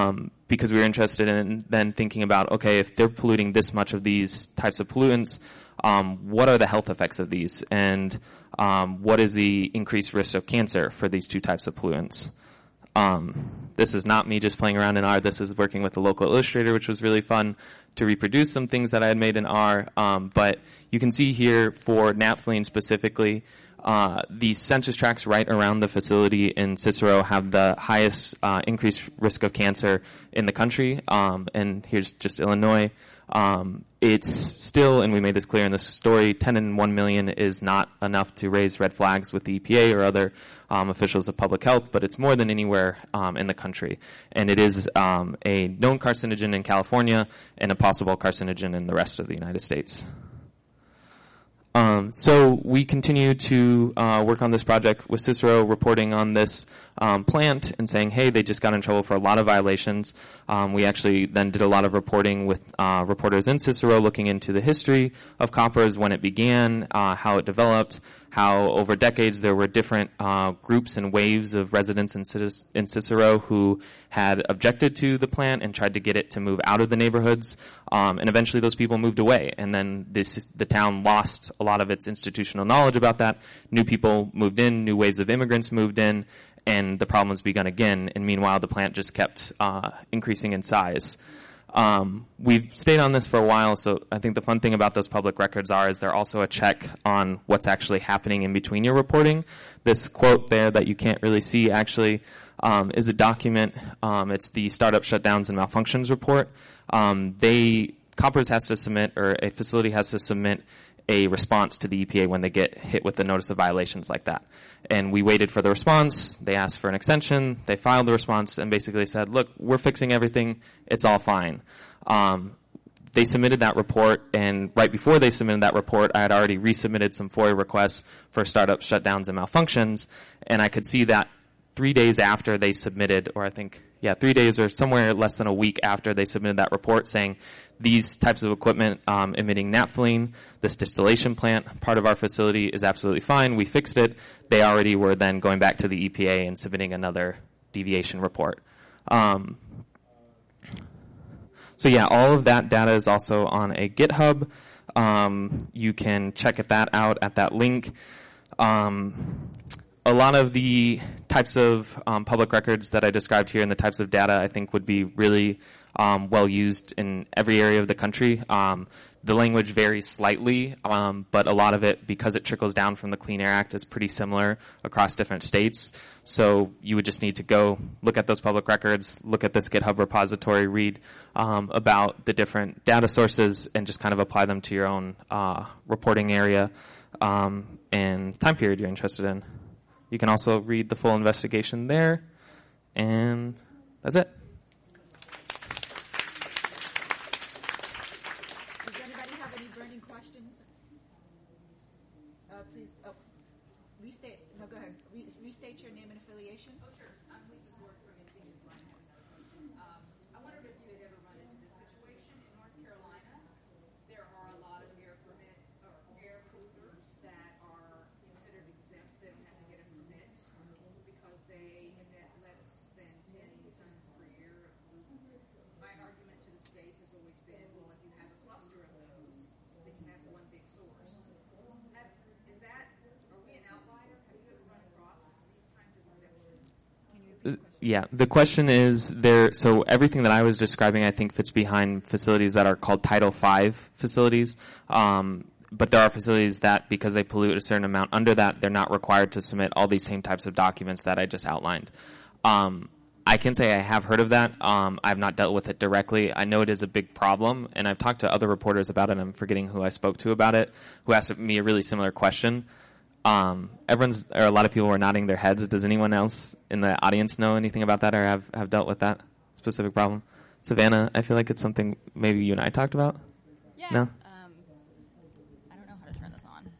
because we were interested in then thinking about, okay, if they're polluting this much of these types of pollutants, what are the health effects of these, and what is the increased risk of cancer for these two types of pollutants. This is not me just playing around in R. This is working with the local illustrator, which was really fun to reproduce some things that I had made in R. But you can see here for naphthalene specifically, the census tracts right around the facility in Cicero have the highest increased risk of cancer in the country. And here's just Illinois. It's still, and we made this clear in the story, 10 in 1 million is not enough to raise red flags with the EPA or other officials of public health, but it's more than anywhere in the country. And it is a known carcinogen in California and a possible carcinogen in the rest of the United States. So we continue to work on this project with Cicero, reporting on this plant and saying, hey, they just got in trouble for a lot of violations. We actually then did a lot of reporting with reporters in Cicero, looking into the history of COPRs, when it began, how it developed, how over decades there were different groups and waves of residents in Cicero who had objected to the plant and tried to get it to move out of the neighborhoods. And eventually those people moved away. And then the town lost a lot of its institutional knowledge about that. New people moved in, new waves of immigrants moved in, and the problem has begun again. And meanwhile, the plant just kept increasing in size. We've stayed on this for a while, so I think the fun thing about those public records is they're also a check on what's actually happening in between your reporting. This quote there that you can't really see actually is a document. It's the Startup Shutdowns and Malfunctions Report. COPRs has to submit, or a facility has to submit a response to the EPA when they get hit with the notice of violations like that. And we waited for the response. They asked for an extension. They filed the response and basically said, look, we're fixing everything. It's all fine. They submitted that report, and right before they submitted that report, I had already resubmitted some FOIA requests for startup shutdowns and malfunctions, and I could see that 3 days after they submitted, or 3 days or somewhere less than a week after they submitted that report saying these types of equipment emitting naphthalene, this distillation plant, part of our facility is absolutely fine. We fixed it. They already were then going back to the EPA and submitting another deviation report. So yeah, all of that data is also on a GitHub. You can check that out at that link. A lot of the types of public records that I described here and the types of data I think would be really well used in every area of the country. The language varies slightly, but a lot of it, because it trickles down from the Clean Air Act, is pretty similar across different states. So you would just need to go look at those public records, look at this GitHub repository, read about the different data sources, and just kind of apply them to your own reporting area and time period you're interested in. You can also read the full investigation there, and that's it. Does anybody have any burning questions? Please, restate. No, go ahead. Restate your name and affiliation. Oh, sure. I'm Lisa Swart from Insidious Line. I have another question. I wondered if you had ever run into this situation in North Carolina. There are a lot of air polluters that are considered exempt. They don't have to get a permit because they emit less than 10 tons per year of pollutants. My argument to the state has always been, well, if you have a cluster of those, then you have one big source. Are we an outlier? Have you ever run across these kinds of exemptions? Yeah, the question is so everything that I was describing I think fits behind facilities that are called Title V facilities. But there are facilities that, because they pollute a certain amount under that, they're not required to submit all these same types of documents that I just outlined. I can say I have heard of that. I've not dealt with it directly. I know it is a big problem, and I've talked to other reporters about it. I'm forgetting who I spoke to about it, who asked me a really similar question. A lot of people were nodding their heads. Does anyone else in the audience know anything about that or have dealt with that specific problem? Savannah, I feel like it's something maybe you and I talked about. Yeah. No? I don't know how to turn this on.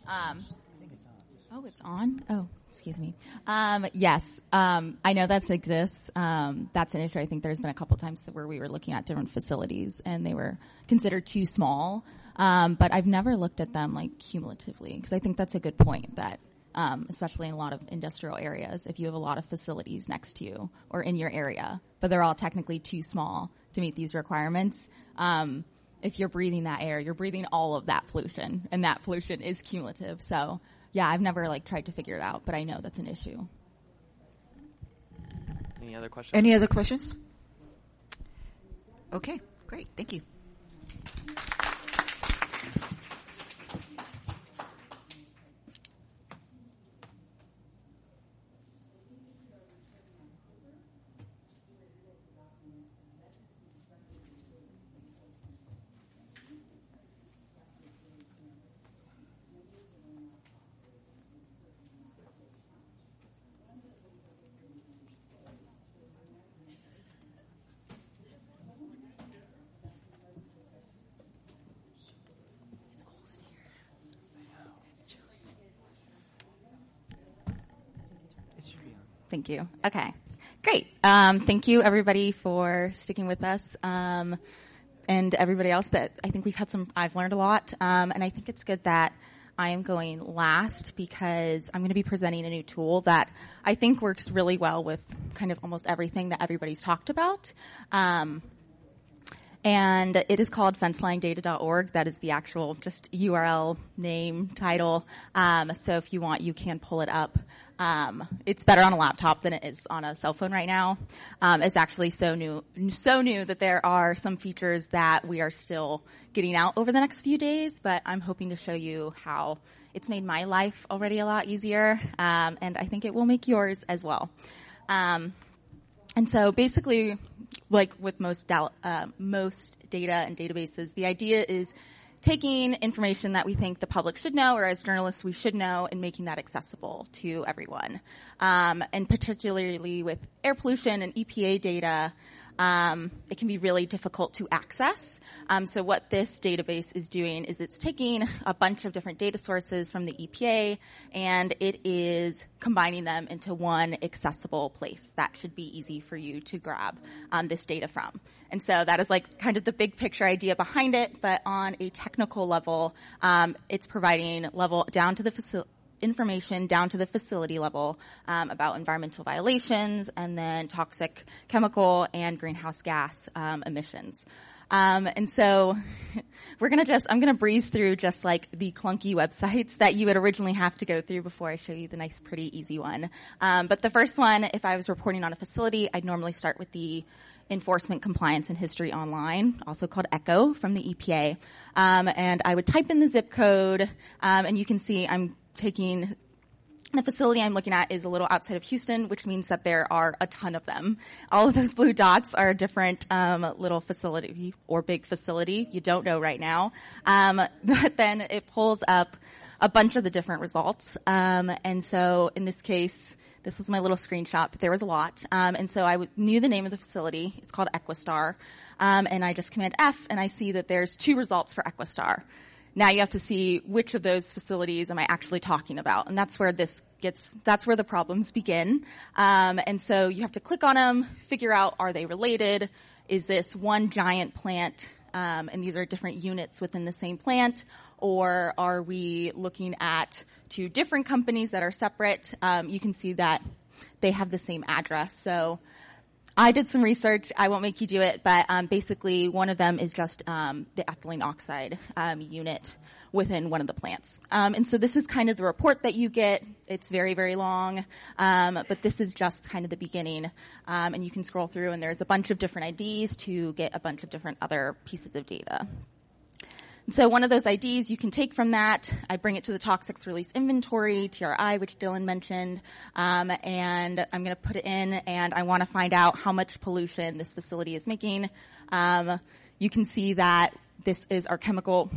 Oh, it's on? Oh, excuse me. Yes. I know that exists. That's an issue. I think there's been a couple times where we were looking at different facilities and they were considered too small. But I've never looked at them like cumulatively, because I think that's a good point that, especially in a lot of industrial areas, if you have a lot of facilities next to you or in your area, but they're all technically too small to meet these requirements, if you're breathing that air, you're breathing all of that pollution, and that pollution is cumulative. So yeah, I've never tried to figure it out, but I know that's an issue. Any other questions? Any other questions? Okay, great. Thank you. Thank you. Okay. Great. Thank you everybody for sticking with us. And everybody else that I think I've learned a lot. And I think it's good that I am going last because I'm going to be presenting a new tool that I think works really well with kind of almost everything that everybody's talked about. And it is called fencelinedata.org. That is the actual just URL, name, title. So if you want, you can pull it up. It's better on a laptop than it is on a cell phone right now. It's actually so new that there are some features that we are still getting out over the next few days, but I'm hoping to show you how it's made my life already a lot easier, and I think it will make yours as well. And so basically, like with most data and databases, the idea is taking information that we think the public should know, or as journalists we should know, and making that accessible to everyone. And particularly with air pollution and EPA data, it can be really difficult to access. So what this database is doing is it's taking a bunch of different data sources from the EPA, and it is combining them into one accessible place that should be easy for you to grab this data from. And so that is like kind of the big picture idea behind it, but on a technical level, it's providing information down to the facility level about environmental violations and then toxic chemical and greenhouse gas emissions. And so I'm going to breeze through just like the clunky websites that you would originally have to go through before I show you the nice, pretty, easy one. But the first one, if I was reporting on a facility, I'd normally start with the Enforcement Compliance and History Online, also called ECHO from the EPA. And I would type in the zip code, and you can see I'm taking the facility I'm looking at is a little outside of Houston, which means that there are a ton of them. All of those blue dots are a different little facility or big facility. You don't know right now. But then it pulls up a bunch of the different results. And so in this case, this was my little screenshot, but there was a lot. And so I knew the name of the facility. It's called Equistar. And I just command F, and I see that there's 2 results for Equistar. Now you have to see which of those facilities am I actually talking about. And that's where that's where the problems begin. And so you have to click on them, figure out, are they related? Is this one giant plant, and these are different units within the same plant? Or are we looking at 2 different companies that are separate? You can see that they have the same address. So I did some research. I won't make you do it, but basically one of them is just the ethylene oxide unit within one of the plants. And so this is kind of the report that you get. It's very, very long, but this is just kind of the beginning. And you can scroll through, and there's a bunch of different IDs to get a bunch of different other pieces of data. So one of those IDs you can take from that. I bring it to the Toxics Release Inventory, TRI, which Dylan mentioned, and I'm going to put it in, and I want to find out how much pollution this facility is making. You can see that this is our chemical,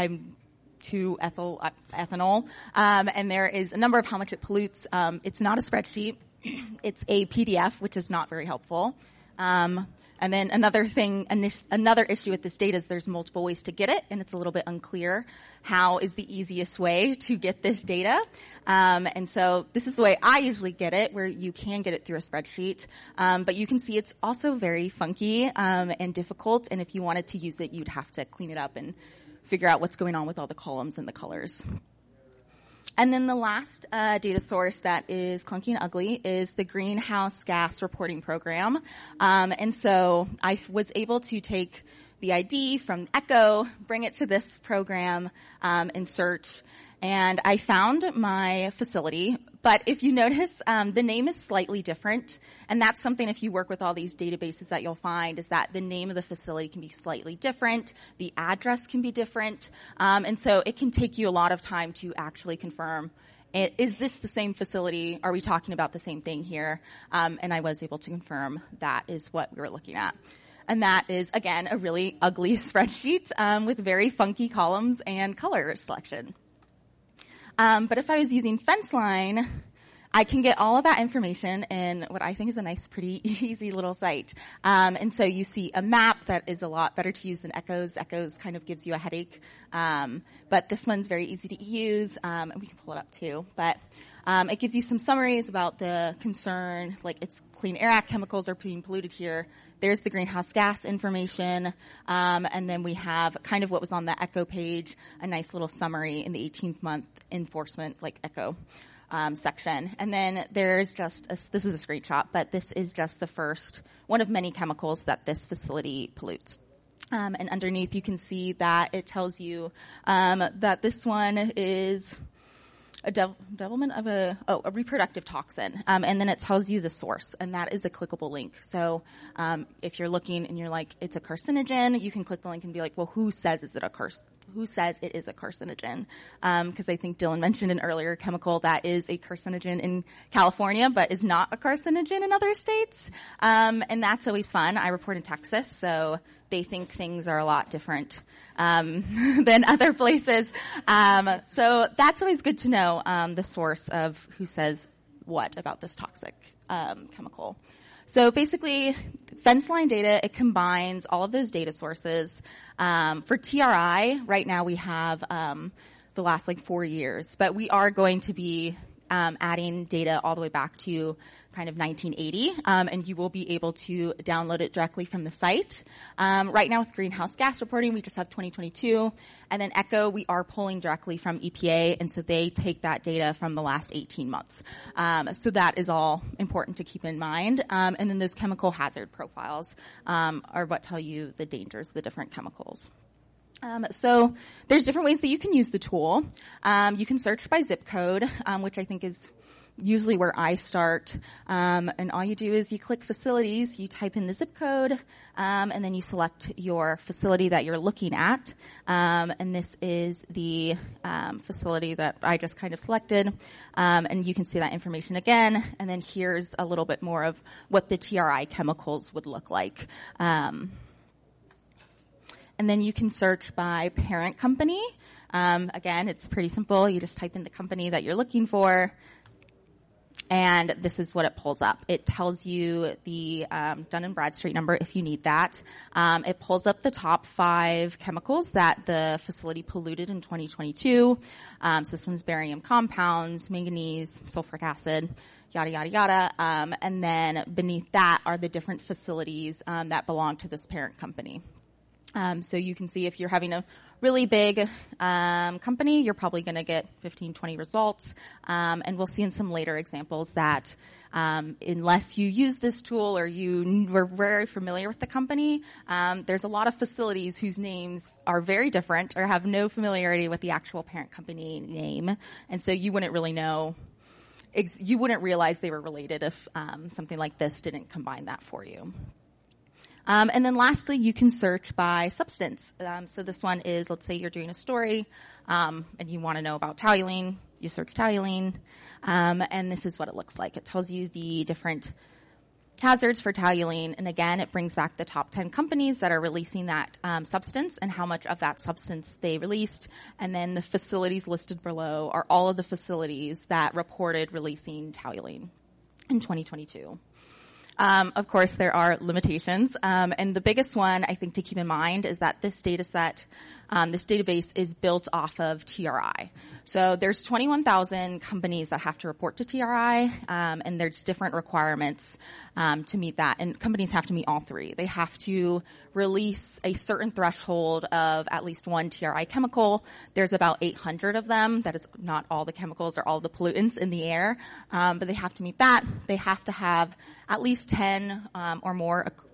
ethanol, and there is a number of how much it pollutes. It's not a spreadsheet. It's a PDF, which is not very helpful. And then another issue with this data is there's multiple ways to get it, and it's a little bit unclear how is the easiest way to get this data. And so this is the way I usually get it, where you can get it through a spreadsheet. But you can see it's also very funky and difficult, and if you wanted to use it, you'd have to clean it up and figure out what's going on with all the columns and the colors. And then the last data source that is clunky and ugly is the Greenhouse Gas Reporting Program. And so I was able to take the ID from Echo, bring it to this program, and search. And I found my facility, but if you notice, the name is slightly different. And that's something, if you work with all these databases, that you'll find is that the name of the facility can be slightly different. The address can be different. And so it can take you a lot of time to actually confirm, is this the same facility? Are we talking about the same thing here? And I was able to confirm that is what we were looking at. And that is, again, a really ugly spreadsheet with very funky columns and color selection. But if I was using FenceLine, I can get all of that information in what I think is a nice, pretty easy little site. And so you see a map that is a lot better to use than Echo's. Echo's kind of gives you a headache. But this one's very easy to use. And we can pull it up too. But it gives you some summaries about the concern, like it's Clean Air Act chemicals are being polluted here. There's the greenhouse gas information. And then we have kind of what was on the Echo page, a nice little summary in the 18th month enforcement, like Echo section. And then there's just, this is a screenshot, but this is just the first one of many chemicals that this facility pollutes. And underneath you can see that it tells you that this one is a development of a reproductive toxin. And then it tells you the source, and that is a clickable link. So if you're looking and you're like, it's a carcinogen, you can click the link and be like, well, who says it is a carcinogen? Because I think Dylan mentioned an earlier chemical that is a carcinogen in California, but is not a carcinogen in other states. And that's always fun. I report in Texas, so they think things are a lot different than other places. So that's always good to know the source of who says what about this toxic chemical. So basically, FenceLine data, it combines all of those data sources. For TRI, right now we have the last 4 years, but we are going to be adding data all the way back to kind of 1980, and you will be able to download it directly from the site. Right now with greenhouse gas reporting, we just have 2022, and then Echo, we are pulling directly from EPA, and so they take that data from the last 18 months. So that is all important to keep in mind. And then those chemical hazard profiles are what tell you the dangers of the different chemicals. So there's different ways that you can use the tool. You can search by zip code, which I think is usually where I start. And all you do is you click facilities, you type in the zip code, and then you select your facility that you're looking at. And this is the facility that I just kind of selected. And you can see that information again. And then here's a little bit more of what the TRI chemicals would look like. And then you can search by parent company. Again, it's pretty simple. You just type in the company that you're looking for, and this is what it pulls up. It tells you the Dun & Bradstreet number if you need that. It pulls up the top 5 chemicals that the facility polluted in 2022. So this one's barium compounds, manganese, sulfuric acid, yada, yada, yada. And then beneath that are the different facilities that belong to this parent company. So you can see if you're having a really big company, you're probably going to get 15, 20 results. And we'll see in some later examples that unless you use this tool or you were very familiar with the company, there's a lot of facilities whose names are very different or have no familiarity with the actual parent company name. And so you wouldn't really know, you wouldn't realize they were related if something like this didn't combine that for you. And then lastly, you can search by substance. So this one is, let's say you're doing a story, and you want to know about toluene. You search toluene, and this is what it looks like. It tells you the different hazards for toluene, and again, it brings back the top 10 companies that are releasing that substance and how much of that substance they released. And then the facilities listed below are all of the facilities that reported releasing toluene in 2022. Of course, there are limitations, and the biggest one I think to keep in mind is that this data set, this database is built off of TRI. So there's 21,000 companies that have to report to TRI, and there's different requirements to meet that, and companies have to meet all 3. They have to release a certain threshold of at least one TRI chemical. There's about 800 of them. That is not all the chemicals or all the pollutants in the air, but they have to meet that. They have to have at least 10 or more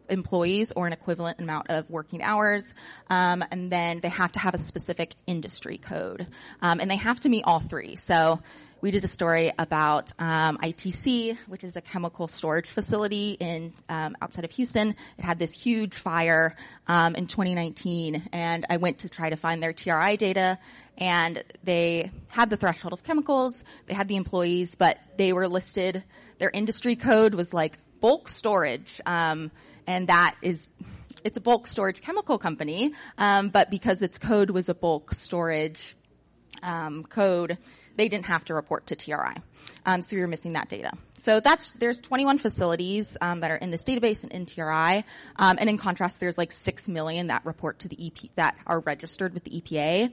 employees or an equivalent amount of working hours. And then they have to have a specific industry code. And they have to meet all three. So we did a story about ITC, which is a chemical storage facility in outside of Houston. It had this huge fire in 2019, and I went to try to find their TRI data, and they had the threshold of chemicals, they had the employees, but they were listed, their industry code was like bulk storage, and that is, it's a bulk storage chemical company, but because its code was a bulk storage code, they didn't have to report to TRI. So we were missing that data. So there's 21 facilities that are in this database and in TRI. And in contrast, there's like 6 million that report to the EP, that are registered with the EPA.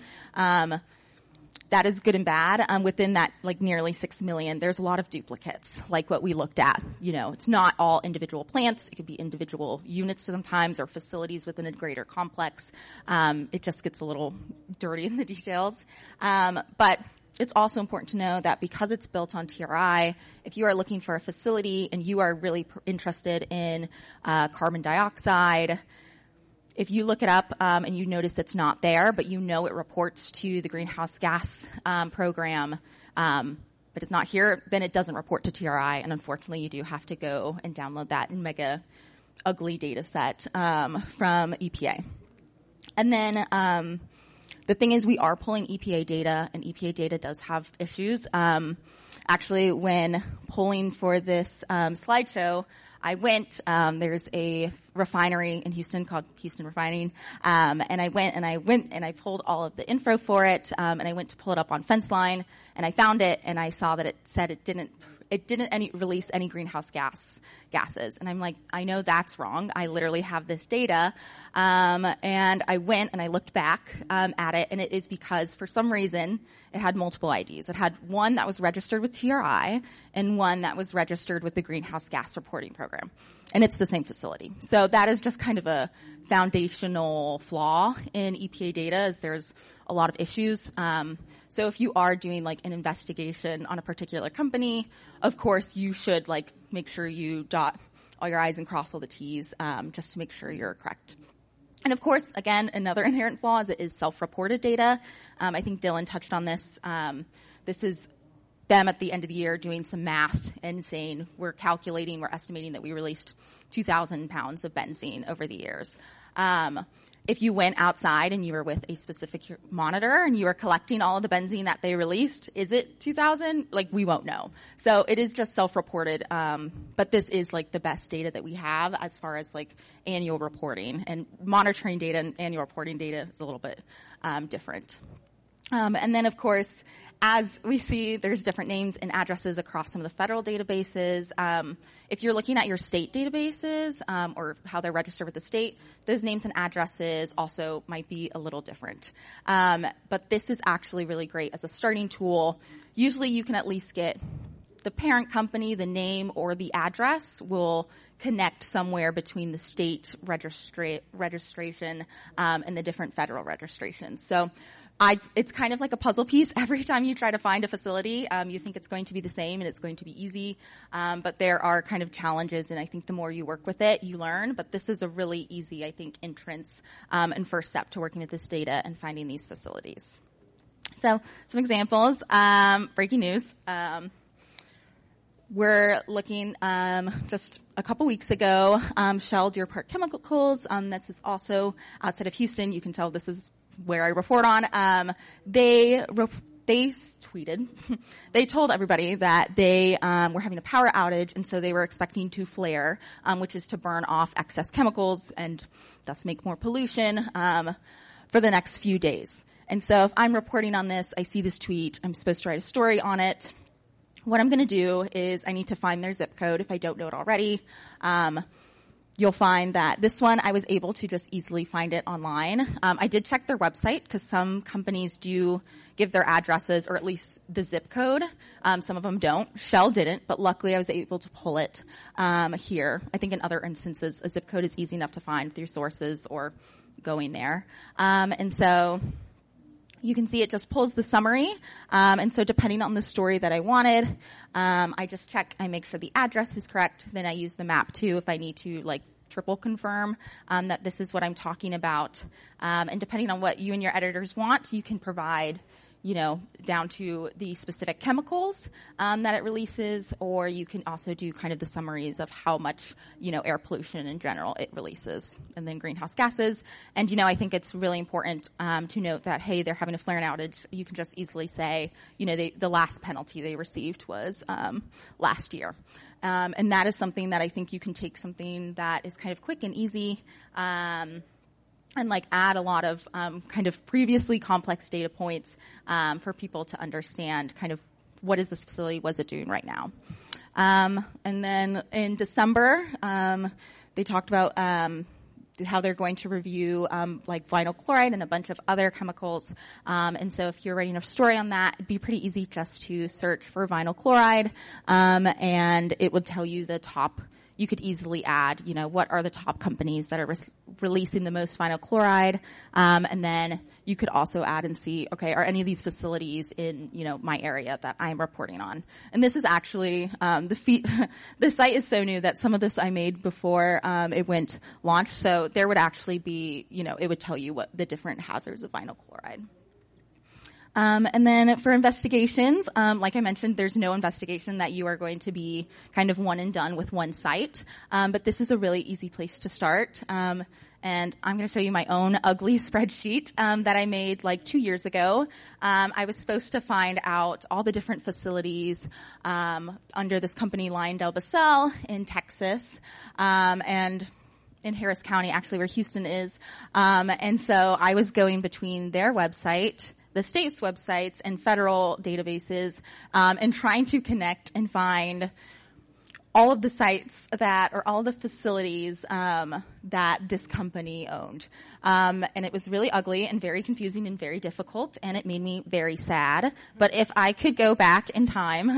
That is good and bad. Within that, like nearly 6 million, there's a lot of duplicates, like what we looked at. You know, it's not all individual plants. It could be individual units sometimes or facilities within a greater complex. It just gets a little dirty in the details. But it's also important to know that because it's built on TRI, if you are looking for a facility and you are really interested in carbon dioxide, if you look it up and you notice it's not there, but you know it reports to the greenhouse gas program, but it's not here, then it doesn't report to TRI, and unfortunately you do have to go and download that mega ugly data set from EPA. And then the thing is, we are pulling EPA data, and EPA data does have issues. Actually, when polling for this slideshow, I went, there's a refinery in Houston called Houston Refining, and I went and I pulled all of the info for it, and I went to pull it up on Fenceline, and I found it, and I saw that it said it didn't release any greenhouse gases. And I'm like, I know that's wrong. I literally have this data. And I went and I looked back at it, and it is because for some reason it had multiple IDs. It had one that was registered with TRI and one that was registered with the Greenhouse Gas Reporting Program. And it's the same facility. So that is just kind of a foundational flaw in EPA data, as there's a lot of issues. So if you are doing like an investigation on a particular company, of course you should like make sure you dot all your I's and cross all the T's, just to make sure you're correct. And of course, again, another inherent flaw is it is self-reported data. I think Dylan touched on this. This is them at the end of the year doing some math and saying we're estimating that we released 2,000 pounds of benzene over the years. If you went outside and you were with a specific monitor and you were collecting all of the benzene that they released, is it 2,000? Like, we won't know. So it is just self-reported, but this is like the best data that we have as far as like annual reporting, and monitoring data and annual reporting data is a little bit different. And then of course, as we see, there's different names and addresses across some of the federal databases. If you're looking at your state databases, or how they're registered with the state, those names and addresses also might be a little different. But this is actually really great as a starting tool. Usually you can at least get the parent company, the name, or the address will connect somewhere between the state registration and the different federal registrations. So it's kind of like a puzzle piece. Every time you try to find a facility, you think it's going to be the same and it's going to be easy. But there are kind of challenges, and I think the more you work with it, you learn. But this is a really easy, I think, entrance and first step to working with this data and finding these facilities. So some examples. Breaking news. We're looking just a couple weeks ago, Shell Deer Park Chemicals. This is also outside of Houston. You can tell this is where I report on. They tweeted, they told everybody that they were having a power outage, and so they were expecting to flare, which is to burn off excess chemicals and thus make more pollution for the next few days. And so if I'm reporting on this, I see this tweet, I'm supposed to write a story on it. What I'm going to do is I need to find their zip code if I don't know it already. You'll find that this one, I was able to just easily find it online. I did check their website because some companies do give their addresses or at least the zip code. Some of them don't. Shell didn't, but luckily I was able to pull it here. I think in other instances, a zip code is easy enough to find through sources or going there. And so you can see it just pulls the summary. And so depending on the story that I wanted, I just check, I make sure the address is correct. Then I use the map too if I need to like triple confirm that this is what I'm talking about. And depending on what you and your editors want, you can provide, down to the specific chemicals that it releases, or you can also do kind of the summaries of how much, air pollution in general it releases, and then greenhouse gases. And, I think it's really important to note that, hey, they're having a flare and outage. You can just easily say, the last penalty they received was last year. And that is something that I think you can take something that is kind of quick and easy, and add a lot of kind of previously complex data points for people to understand kind of what is this facility, what is it doing right now. And then in December, they talked about how they're going to review vinyl chloride and a bunch of other chemicals. And so if you're writing a story on that, it'd be pretty easy just to search for vinyl chloride, and it would tell you the top. You could easily add, what are the top companies that are releasing the most vinyl chloride, and then you could also add and see, okay, are any of these facilities in, my area that I'm reporting on? And this is actually the site is so new that some of this I made before it went launch, so there would actually be, it would tell you what the different hazards of vinyl chloride. And then for investigations, like I mentioned, there's no investigation that you are going to be kind of one and done with one site. But this is a really easy place to start. And I'm going to show you my own ugly spreadsheet that I made 2 years ago. I was supposed to find out all the different facilities under this company, LyondellBasell, in Texas, and in Harris County, actually, where Houston is. And so I was going between their website, the state's websites, and federal databases, and trying to connect and find all of the sites or all the facilities that this company owned. And it was really ugly and very confusing and very difficult, and it made me very sad. But if I could go back in time,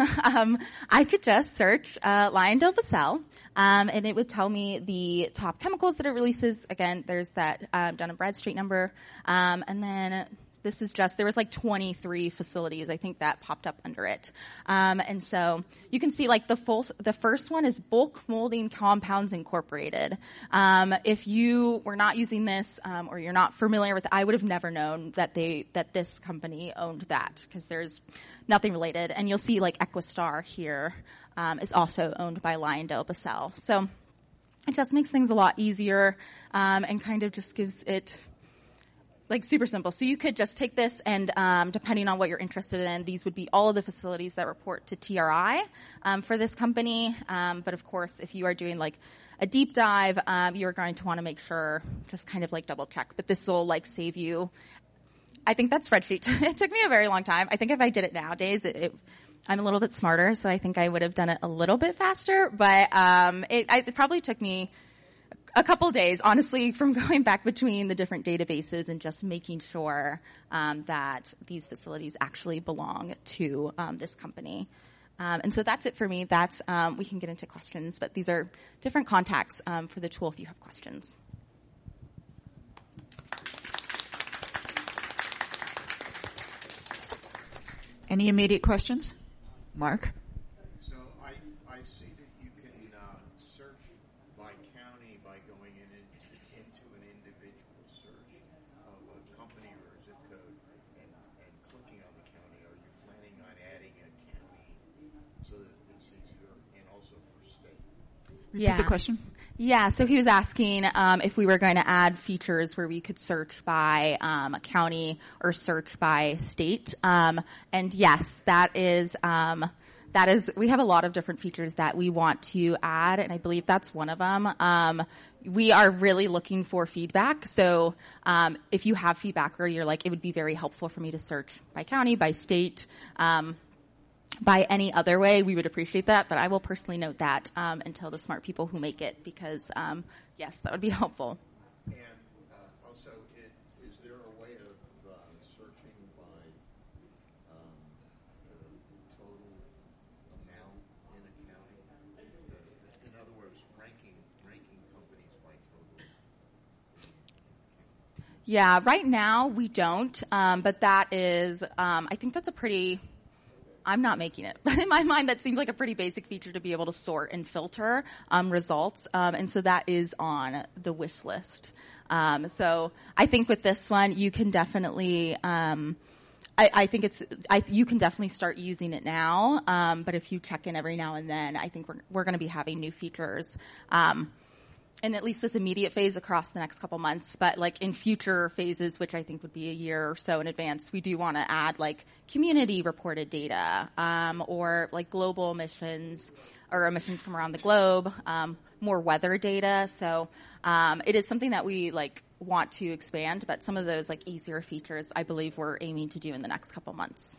I could just search LyondellBasell, and it would tell me the top chemicals that it releases. Again, there's that Dun & Bradstreet number, and then this is there was 23 facilities, I think, that popped up under it. And so you can see the first one is Bulk Molding Compounds Incorporated. If you were not using this, or you're not familiar with it, I would have never known that this company owned that, because there's nothing related. And you'll see Equistar here, is also owned by LyondellBasell. So it just makes things a lot easier, and kind of just gives it super simple. So you could just take this and, depending on what you're interested in, these would be all of the facilities that report to TRI, for this company. But of course, if you are doing a deep dive, you're going to want to make sure, just kind of double check. But this will save you. I think that spreadsheet, it took me a very long time. I think if I did it nowadays, I'm a little bit smarter, so I think I would have done it a little bit faster. But, it probably took me a couple days, honestly, from going back between the different databases and just making sure that these facilities actually belong to this company. And so that's it for me. We can get into questions, but these are different contacts for the tool if you have questions. Any immediate questions? Mark? So I see that you can search by county by going into an individual search of a company or a zip code and clicking on the county. Are you planning on adding a county so that it's easier, and also for state? Repeat the question. Yeah, so he was asking if we were going to add features where we could search by county or search by state. And yes, that is, we have a lot of different features that we want to add, and I believe that's one of them. We are really looking for feedback. So if you have feedback where you're it would be very helpful for me to search by county, by state, by any other way, we would appreciate that, but I will personally note that and tell the smart people who make it, because, yes, that would be helpful. And also, is there a way of searching by the total amount in a county? In other words, ranking companies by totals? Yeah, right now we don't, but that is, I think that's a pretty I'm not making it. But in my mind, that seems like a pretty basic feature to be able to sort and filter results. And so that is on the wish list. So I think with this one, you can definitely, I think you can definitely start using it now. But if you check in every now and then, I think we're going to be having new features. In at least this immediate phase across the next couple months, but like in future phases, which I think would be a year or so in advance, we do want to add like community reported data, or like global emissions or emissions from around the globe, more weather data. So, it is something that we like want to expand, but some of those like easier features, I believe we're aiming to do in the next couple months.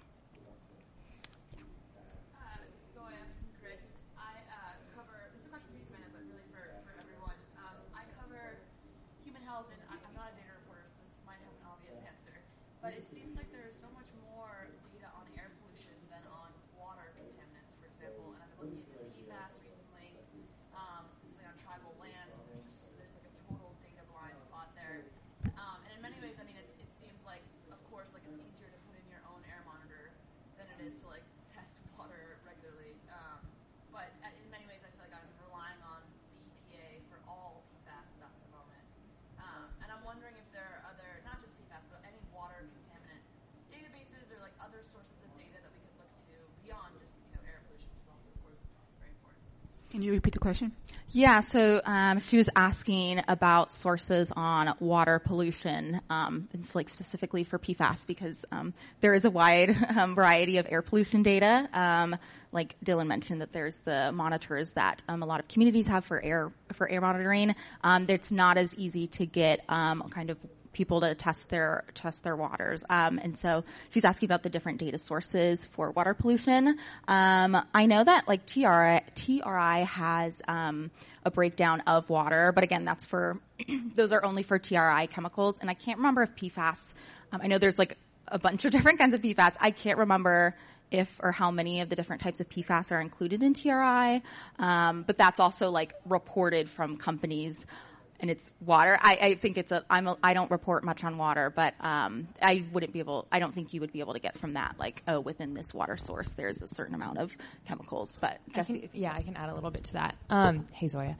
But it seems like there's so much more data on air pollution than on water contaminants, for example. And I've been looking into PFAS recently, specifically on tribal lands. And there's like a total data blind spot there. And in many ways, I mean, it seems like, of course, like it's easier to put in your own air monitor than it is to like test water regularly. But in many ways, I feel like I'm relying on the EPA for all PFAS stuff at the moment. And I'm wondering if there are other, not just PFAS, but any water contaminant databases or like other sources of data that we could look to beyond just air pollution, which is also of course very important. Can you repeat the question? Yeah, so she was asking about sources on water pollution. It's like specifically for PFAS because there is a wide variety of air pollution data. Like Dylan mentioned, that there's the monitors that a lot of communities have for air monitoring. It's not as easy to get kind of people to test their waters. And so she's asking about the different data sources for water pollution. I know that like TRI has a breakdown of water, but again, that's for those are only for TRI chemicals. And I can't remember if PFAS. I know there's like a bunch of different kinds of PFAS. I can't remember if or how many of the different types of PFAS are included in TRI. But that's also like reported from companies. And it's water. I think I don't report much on water, but I don't think you would be able to get from that, like, oh, within this water source, there's a certain amount of chemicals. But Jesse. I can add a little bit to that. Hey, Zoya.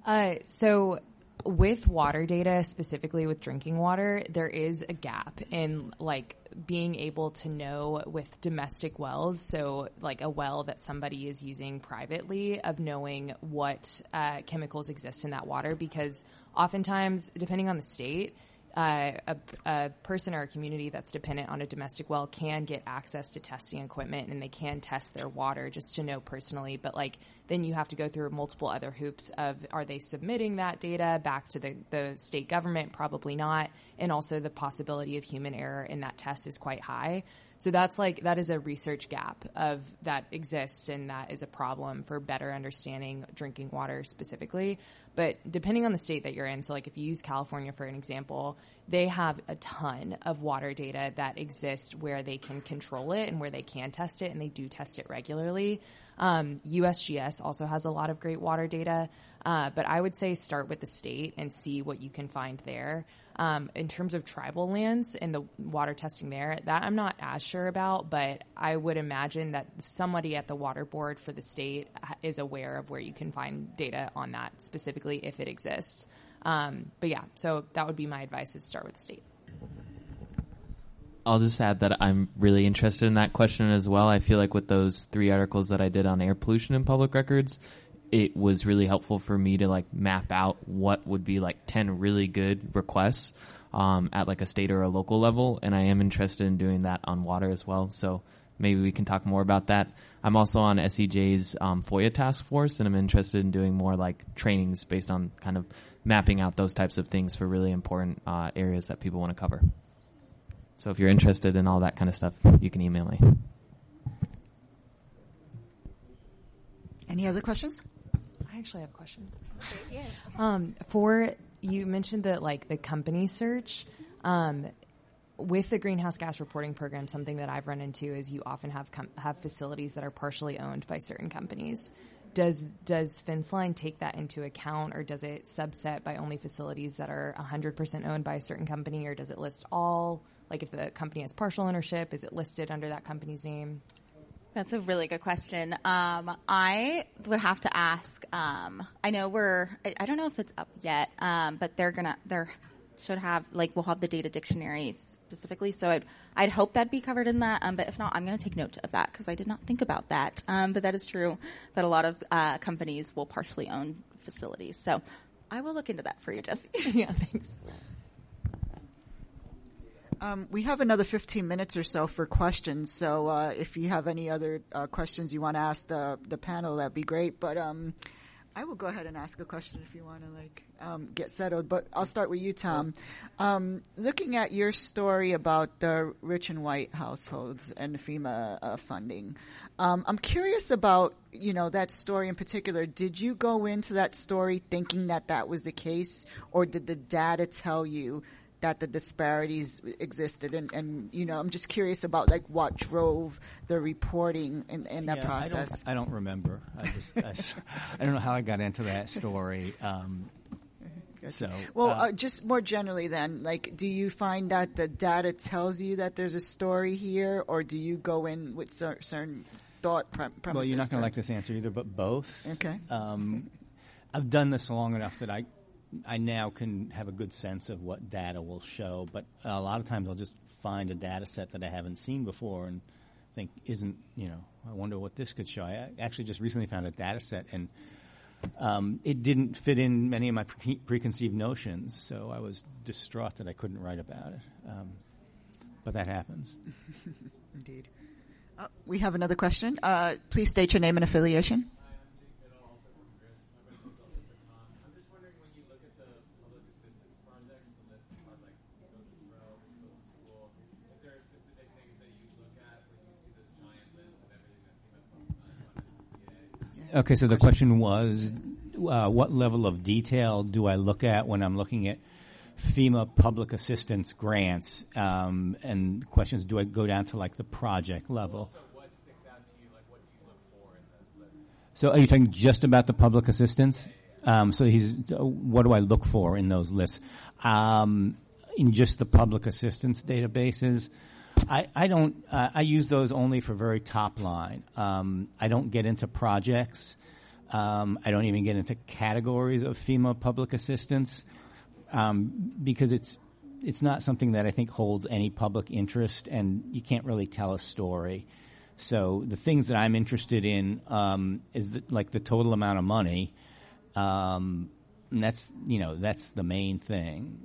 So with water data, specifically with drinking water, there is a gap in, like, being able to know with domestic wells, so like a well that somebody is using privately, of knowing what chemicals exist in that water, because oftentimes, depending on the state, a person or a community that's dependent on a domestic well can get access to testing equipment, and they can test their water just to know personally. But like, then you have to go through multiple other hoops of, are they submitting that data back to the state government? Probably not. And also the possibility of human error in that test is quite high. So that is a research gap that exists, and that is a problem for better understanding drinking water specifically. But depending on the state that you're in, so like if you use California for an example, they have a ton of water data that exists where they can control it and where they can test it, and they do test it regularly. USGS also has a lot of great water data, but I would say start with the state and see what you can find there. In terms of tribal lands and the water testing there, that I'm not as sure about, but I would imagine that somebody at the water board for the state is aware of where you can find data on that specifically if it exists. But yeah, so that would be my advice, is start with the state. I'll just add that I'm really interested in that question as well. I feel like with those 3 articles that I did on air pollution and public records, it was really helpful for me to like map out what would be like 10 really good requests at like a state or a local level. And I am interested in doing that on water as well. So maybe we can talk more about that. I'm also on SEJ's FOIA task force, and I'm interested in doing more like trainings based on kind of mapping out those types of things for really important areas that people want to cover. So if you're interested in all that kind of stuff, you can email me. Any other questions? I actually have a question. Okay, yes. You mentioned that like the company search, with the greenhouse gas reporting program, something that I've run into is you often have facilities that are partially owned by certain companies. Does FinceLine take that into account, or does it subset by only facilities that are 100% owned by a certain company, or does it list all? Like if the company has partial ownership, is it listed under that company's name? That's a really good question. I would have to ask, I know I don't know if it's up yet, but we'll have the data dictionary specifically. So I'd hope that'd be covered in that. But if not, I'm going to take note of that because I did not think about that. But that is true that a lot of companies will partially own facilities. So I will look into that for you, Jesse. Yeah, thanks. We have another 15 minutes or so for questions. So if you have any other questions you want to ask the panel, that'd be great. But I will go ahead and ask a question if you want to get settled. But I'll start with you, Tom. Looking at your story about the rich and white households and FEMA funding, I'm curious about that story in particular. Did you go into that story thinking that was the case, or did the data tell you that the disparities existed? And I'm just curious about what drove the reporting in that process. I don't remember. I don't know how I got into that story. Just more generally then, do you find that the data tells you that there's a story here, or do you go in with certain thought premises? Well, you're not going to like this answer either, but both. Okay. I've done this long enough that I now can have a good sense of what data will show, but a lot of times I'll just find a data set that I haven't seen before and think I wonder what this could show. I actually just recently found a data set, and it didn't fit in many of my preconceived notions, so I was distraught that I couldn't write about it. But that happens. Indeed. We have another question. Please state your name and affiliation. Okay, so the question was, what level of detail do I look at when I'm looking at FEMA public assistance grants? And the question is, do I go down to the project level? Also, what sticks out to you? What do you look for in those lists? So are you talking just about the public assistance? What do I look for in those lists? In just the public assistance databases, I use those only for very top line. I don't get into projects. I don't even get into categories of FEMA public assistance, because it's not something that I think holds any public interest, and you can't really tell a story. So the things that I'm interested in, is the total amount of money. And that's the main thing.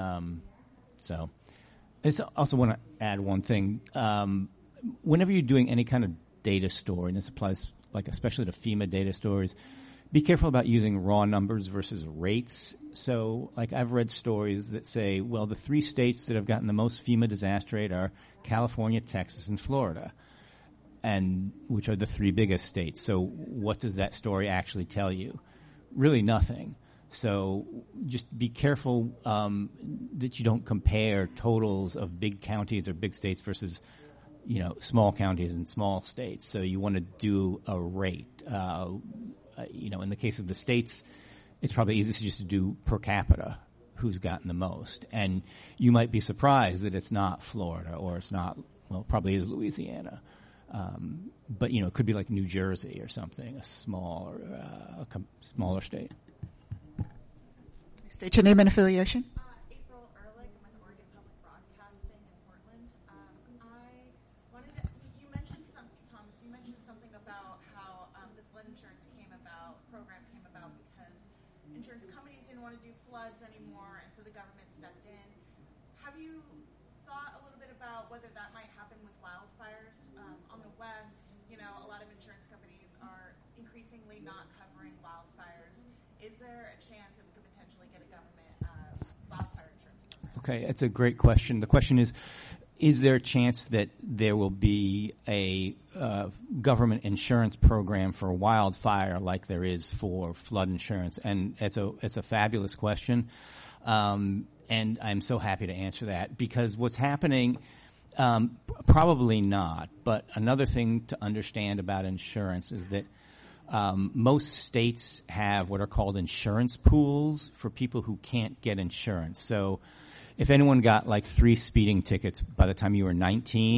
I also want to add one thing. Whenever you're doing any kind of data store, and this applies especially to FEMA data stores, be careful about using raw numbers versus rates. So I've read stories that say, well, the 3 states that have gotten the most FEMA disaster aid are California, Texas, and Florida, and which are the 3 biggest states. So what does that story actually tell you? Really nothing. So just be careful that you don't compare totals of big counties or big states versus, small counties and small states. So you want to do a rate. In the case of the states, it's probably easiest just to do per capita, who's gotten the most. And you might be surprised that it's not Florida, or it's not, probably is Louisiana. But, it could be like New Jersey or something, a smaller state. State your name and affiliation. April Ehrlich, I'm with Oregon Public Broadcasting in Portland. You mentioned something about how the flood insurance program came about because insurance companies didn't want to do floods anymore, and so the government stepped in. Have you thought a little bit about whether that might happen with wildfires on the West? A lot of insurance companies are increasingly not covering wildfires. Is there a chance that we could potentially get a government wildfire insurance program? Okay, it's a great question. The question is there a chance that there will be a government insurance program for wildfire like there is for flood insurance? And it's a fabulous question, and I'm so happy to answer that, because what's happening, probably not. But another thing to understand about insurance is that most states have what are called insurance pools for people who can't get insurance. So if anyone got 3 speeding tickets by the time you were 19,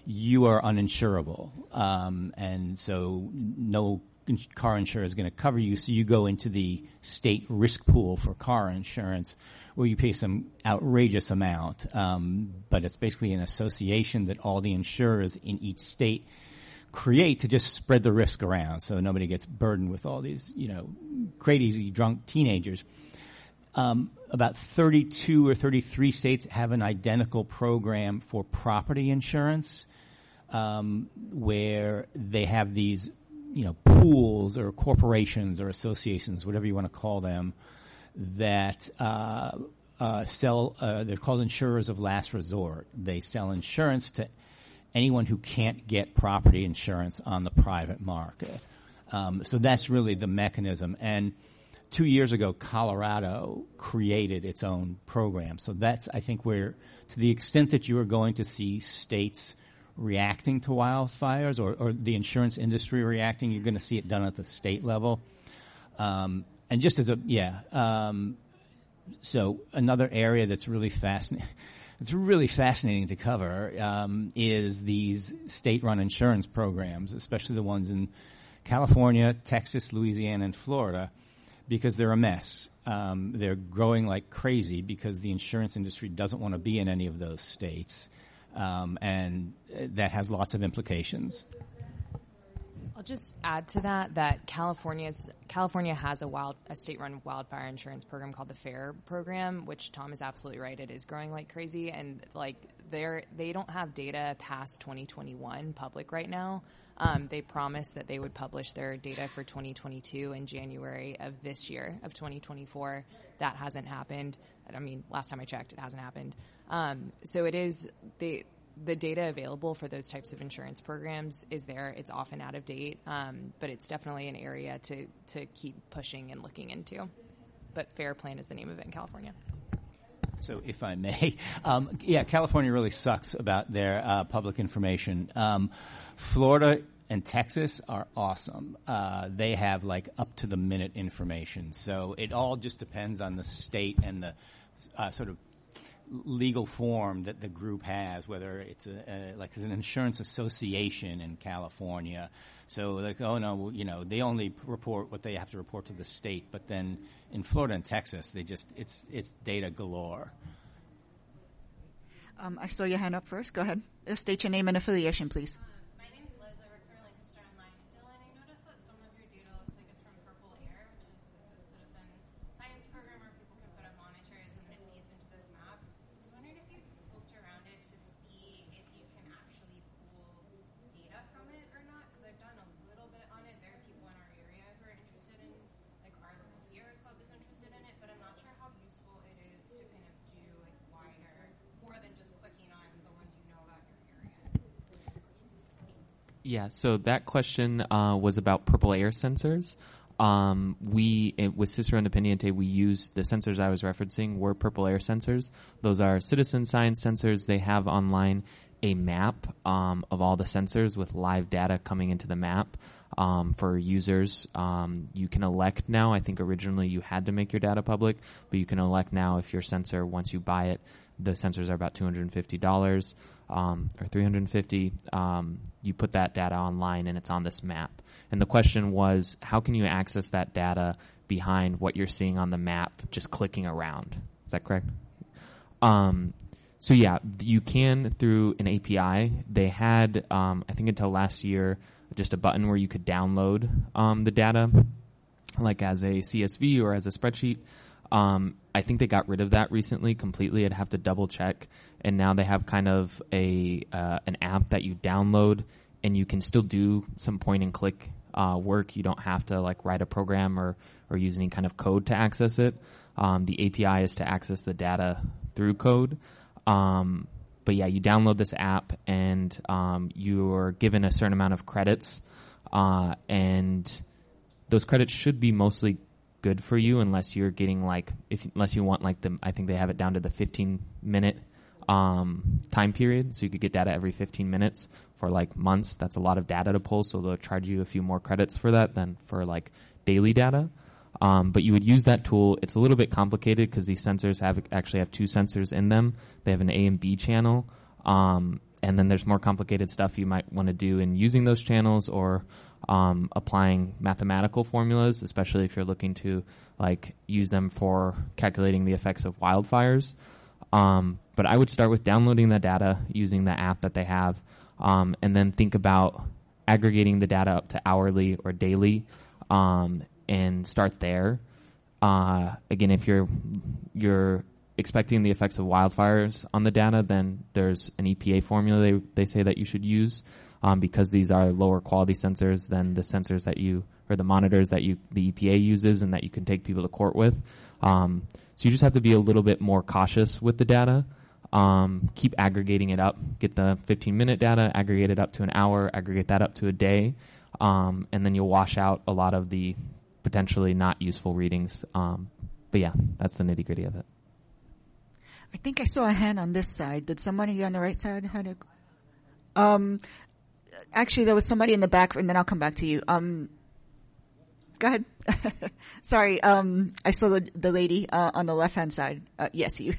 you are uninsurable. And so no car insurer is going to cover you, so you go into the state risk pool for car insurance where you pay some outrageous amount. But it's basically an association that all the insurers in each state create to just spread the risk around so nobody gets burdened with all these, crazy drunk teenagers. About 32 or 33 states have an identical program for property insurance, where they have these, pools or corporations or associations, whatever you want to call them, that sell. They're called insurers of last resort. They sell insurance to anyone who can't get property insurance on the private market. So that's really the mechanism. And 2 years ago, Colorado created its own program. So that's, I think, where, to the extent that you are going to see states reacting to wildfires or the insurance industry reacting, you're going to see it done at the state level. And just as so another area that's really fascinating, it's really fascinating to cover, is these state-run insurance programs, especially the ones in California, Texas, Louisiana, and Florida, because they're a mess. They're growing like crazy because the insurance industry doesn't want to be in any of those states. And that has lots of implications. I'll just add to that California has a state-run wildfire insurance program called the FAIR program, which Tom is absolutely right. It is growing like crazy, and they don't have data past 2021 public right now. They promised that they would publish their data for 2022 in January of this year, of 2024. That hasn't happened. I mean, last time I checked, it hasn't happened. So it is the data available for those types of insurance programs is there. It's often out of date, but it's definitely an area to keep pushing and looking into. But FAIR Plan is the name of it in California. So if I may, California really sucks about their public information. Florida and Texas are awesome. They have like up to the minute information. So it all just depends on the state and the sort of legal form that the group has, whether it's like an insurance association in California. So like, oh no, they only report what they have to report to the state. But then in Florida and Texas, it's data galore. I saw your hand up first. Go ahead. State your name and affiliation, please. My name's Liz. I work for Lancaster Online. Dylan, I noticed that some of your data looks like it's from Purple Air, which is the citizen science program where people can put up monitors and then it feeds into this map. I was wondering if you poked around it to see if you can actually pull data from it or not, because I've done a little bit on it. There are people in our area who are interested in, like our local Sierra Club is interested in it, but I'm not sure how useful it is to kind of do like wider, more than just clicking on the ones you know about your area. Yeah, so that question was about Purple Air sensors. With Cicero Independiente, we used the sensors I was referencing were Purple Air sensors. Those are citizen science sensors. They have online a map of all the sensors with live data coming into the map for users. You can elect now. I think originally you had to make your data public, but you can elect now if your sensor, once you buy it, the sensors are about $250 or $350. You put that data online and it's on this map. And the question was, how can you access that data behind what you're seeing on the map just clicking around? Is that correct? So yeah, you can through an API. They had, I think until last year, just a button where you could download the data, like as a CSV or as a spreadsheet. I think they got rid of that recently completely. I'd have to double check. And now they have kind of an app that you download, and you can still do some point and click work. You don't have to like write a program or use any kind of code to access it. The API is to access the data through code. But yeah, you download this app and you're given a certain amount of credits, and those credits should be mostly good for you unless you're getting unless you want I think they have it down to the 15-minute time period, so you could get data every 15 minutes for like months. That's a lot of data to pull, so they'll charge you a few more credits for that than for like daily data. But you would use that tool. It's a little bit complicated because these sensors actually have two sensors in them. They have an A and B channel. And then there's more complicated stuff you might want to do in using those channels or applying mathematical formulas, especially if you're looking to like use them for calculating the effects of wildfires. But I would start with downloading the data using the app that they have, and then think about aggregating the data up to hourly or daily, and start there. Again, if you're expecting the effects of wildfires on the data, then there's an EPA formula they say that you should use, because these are lower quality sensors than the sensors that or the monitors that the EPA uses and that you can take people to court with. So you just have to be a little bit more cautious with the data. Keep aggregating it up. Get the 15-minute data, aggregate it up to an hour, aggregate that up to a day, and then you'll wash out a lot of the potentially not useful readings. But yeah, that's the nitty-gritty of it. I think I saw a hand on this side. Did somebody on the right side had a... actually, there was somebody in the back, and then I'll come back to you. Go ahead. Sorry, I saw the lady on the left-hand side. Yes, you.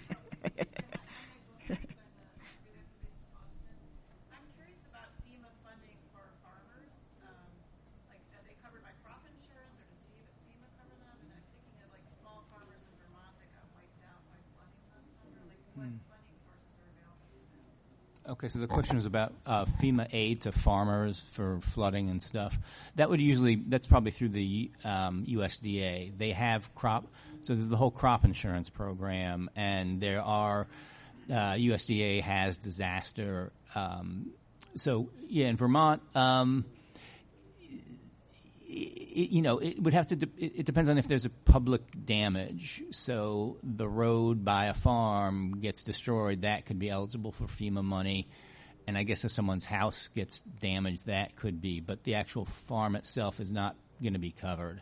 I'm curious about FEMA funding for farmers. Like, are they covered by crop insurance, or does FEMA cover them? And I'm thinking of like small farmers in Vermont that got wiped out by flooding last summer. Like, what funding sources are available to them? Okay, so the question was about FEMA aid to farmers for flooding and stuff. That's probably through the USDA. They have so there's the whole crop insurance program, and there are USDA has disaster. So yeah, in Vermont, it would have to. It depends on if there's a public damage. So the road by a farm gets destroyed, that could be eligible for FEMA money. And I guess if someone's house gets damaged, that could be. But the actual farm itself is not going to be covered.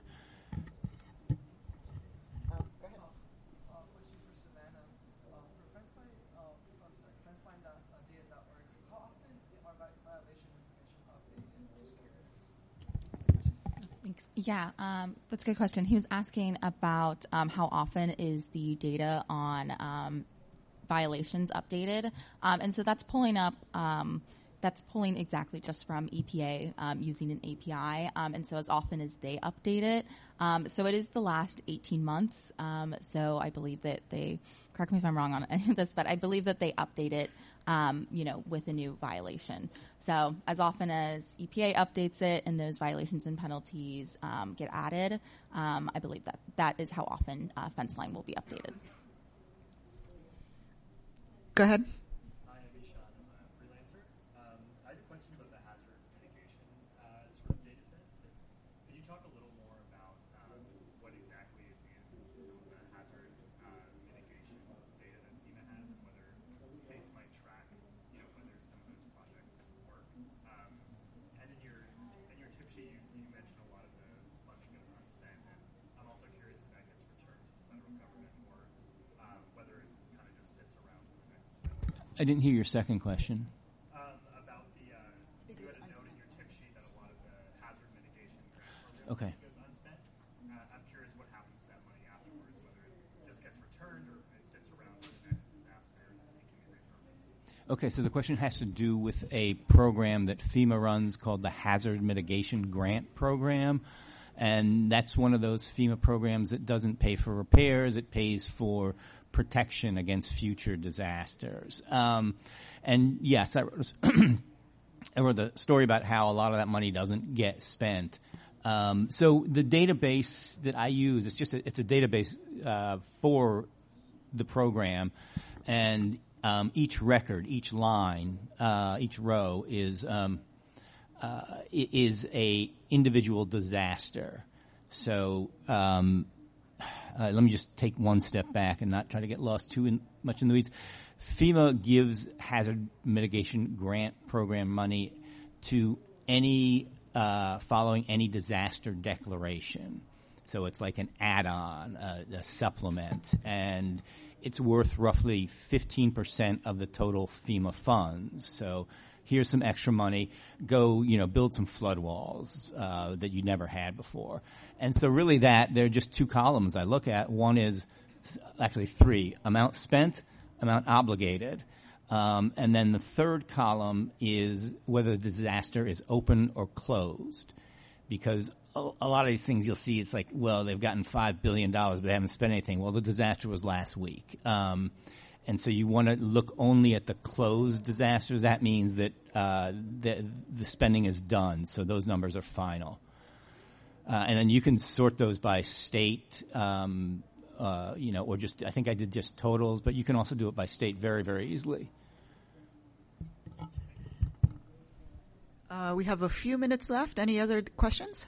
Yeah, that's a good question. He was asking about how often is the data on violations updated, and so that's pulling up. That's pulling exactly just from EPA using an API, and so as often as they update it. So it is the last 18 months. So I believe that they, correct me if I'm wrong on any of this, but I believe that they update it, with a new violation. So as often as EPA updates it and those violations and penalties get added, I believe that is how often fence line will be updated. Go ahead. Hi, I'm Ishan. I'm a freelancer. I had a question about the hazard mitigation sort of data sets. Could you talk a little more about what exactly is in some of the hazard mitigation data that FEMA has, and whether states might track, whether some of those projects work? And in your tip sheet, you mentioned a lot of the funding that's unspent, and I'm also curious if that gets returned to the federal government, or whether it kind of just sits around for the next. I didn't hear your second question. About you had a note in your tip sheet that a lot of the hazard mitigation grant program goes unspent. I'm curious what happens to that money afterwards, whether it just gets returned or if it sits around for the next disaster and it can be repurposed. Okay, so the question has to do with a program that FEMA runs called the Hazard Mitigation Grant Program. And that's one of those FEMA programs that doesn't pay for repairs. It pays for protection against future disasters. And yes, I wrote a story about how a lot of that money doesn't get spent. So the database that I use, it's a database for the program, and each record, each line, each row is a individual disaster. So let me just take one step back and not try to get lost too much in the weeds. FEMA gives hazard mitigation grant program money to any following any disaster declaration. So it's like an add-on, a supplement, and it's worth roughly 15% of the total FEMA funds. So here's some extra money. Go, build some flood walls that you never had before. And so really there are just two columns I look at. One is, actually three: amount spent, amount obligated. And then the third column is whether the disaster is open or closed. Because a lot of these things you'll see, it's like, well, they've gotten $5 billion, but they haven't spent anything. Well, the disaster was last week. And so you want to look only at the closed disasters. That means that the spending is done, so those numbers are final. And then you can sort those by state, or just, I think I did just totals, but you can also do it by state very, very easily. We have a few minutes left. Any other questions?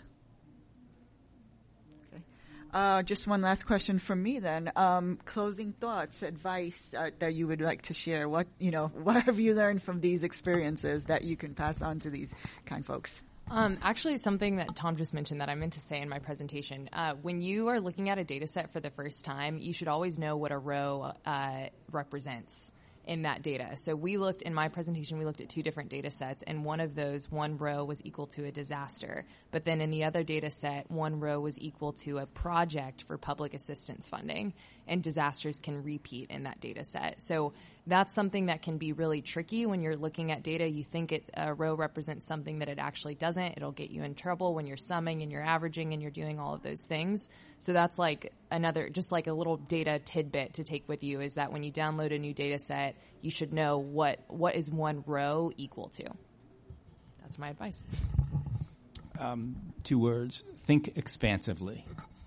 Okay. Just one last question from me then. Closing thoughts, advice that you would like to share. What have you learned from these experiences that you can pass on to these kind folks? Actually, something that Tom just mentioned that I meant to say in my presentation. When you are looking at a data set for the first time, you should always know what a row represents in that data. So in my presentation, we looked at two different data sets, and one of those, one row was equal to a disaster. But then in the other data set, one row was equal to a project for public assistance funding, and disasters can repeat in that data set. So that's something that can be really tricky when you're looking at data. You think a row represents something that it actually doesn't. It'll get you in trouble when you're summing and you're averaging and you're doing all of those things. So that's like just like a little data tidbit to take with you, is that when you download a new data set, you should know what is one row equal to. That's my advice. 2 words: think expansively.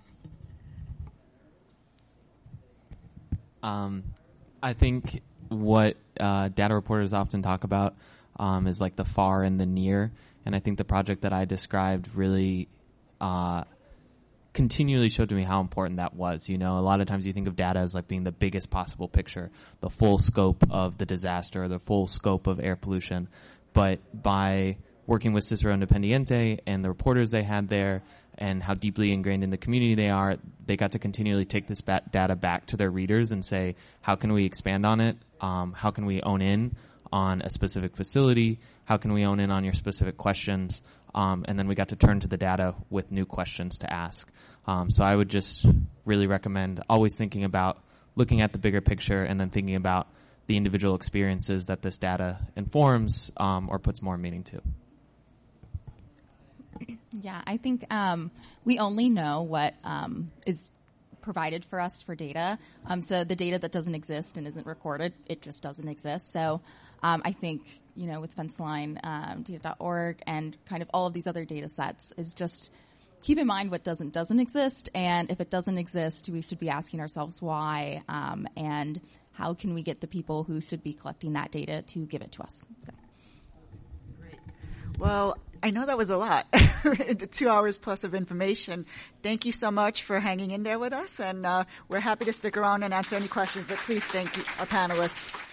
I think what data reporters often talk about is like the far and the near, and I think the project that I described really continually showed to me how important that was. A lot of times you think of data as like being the biggest possible picture, the full scope of the disaster, the full scope of air pollution, but by working with Cicero Independiente and the reporters they had there, and how deeply ingrained in the community they are, they got to continually take this data back to their readers and say, how can we expand on it? How can we own in on a specific facility? How can we own in on your specific questions? And then we got to turn to the data with new questions to ask. So I would just really recommend always thinking about looking at the bigger picture and then thinking about the individual experiences that this data informs or puts more meaning to. Yeah, I think we only know what is provided for us for data. So the data that doesn't exist and isn't recorded, it just doesn't exist. So I think, with Fenceline, data.org, and kind of all of these other data sets is just keep in mind what doesn't exist. And if it doesn't exist, we should be asking ourselves why, and how can we get the people who should be collecting that data to give it to us. So. Great. Well, I know that was a lot, 2 hours plus of information. Thank you so much for hanging in there with us, and we're happy to stick around and answer any questions, but please thank you, our panelists.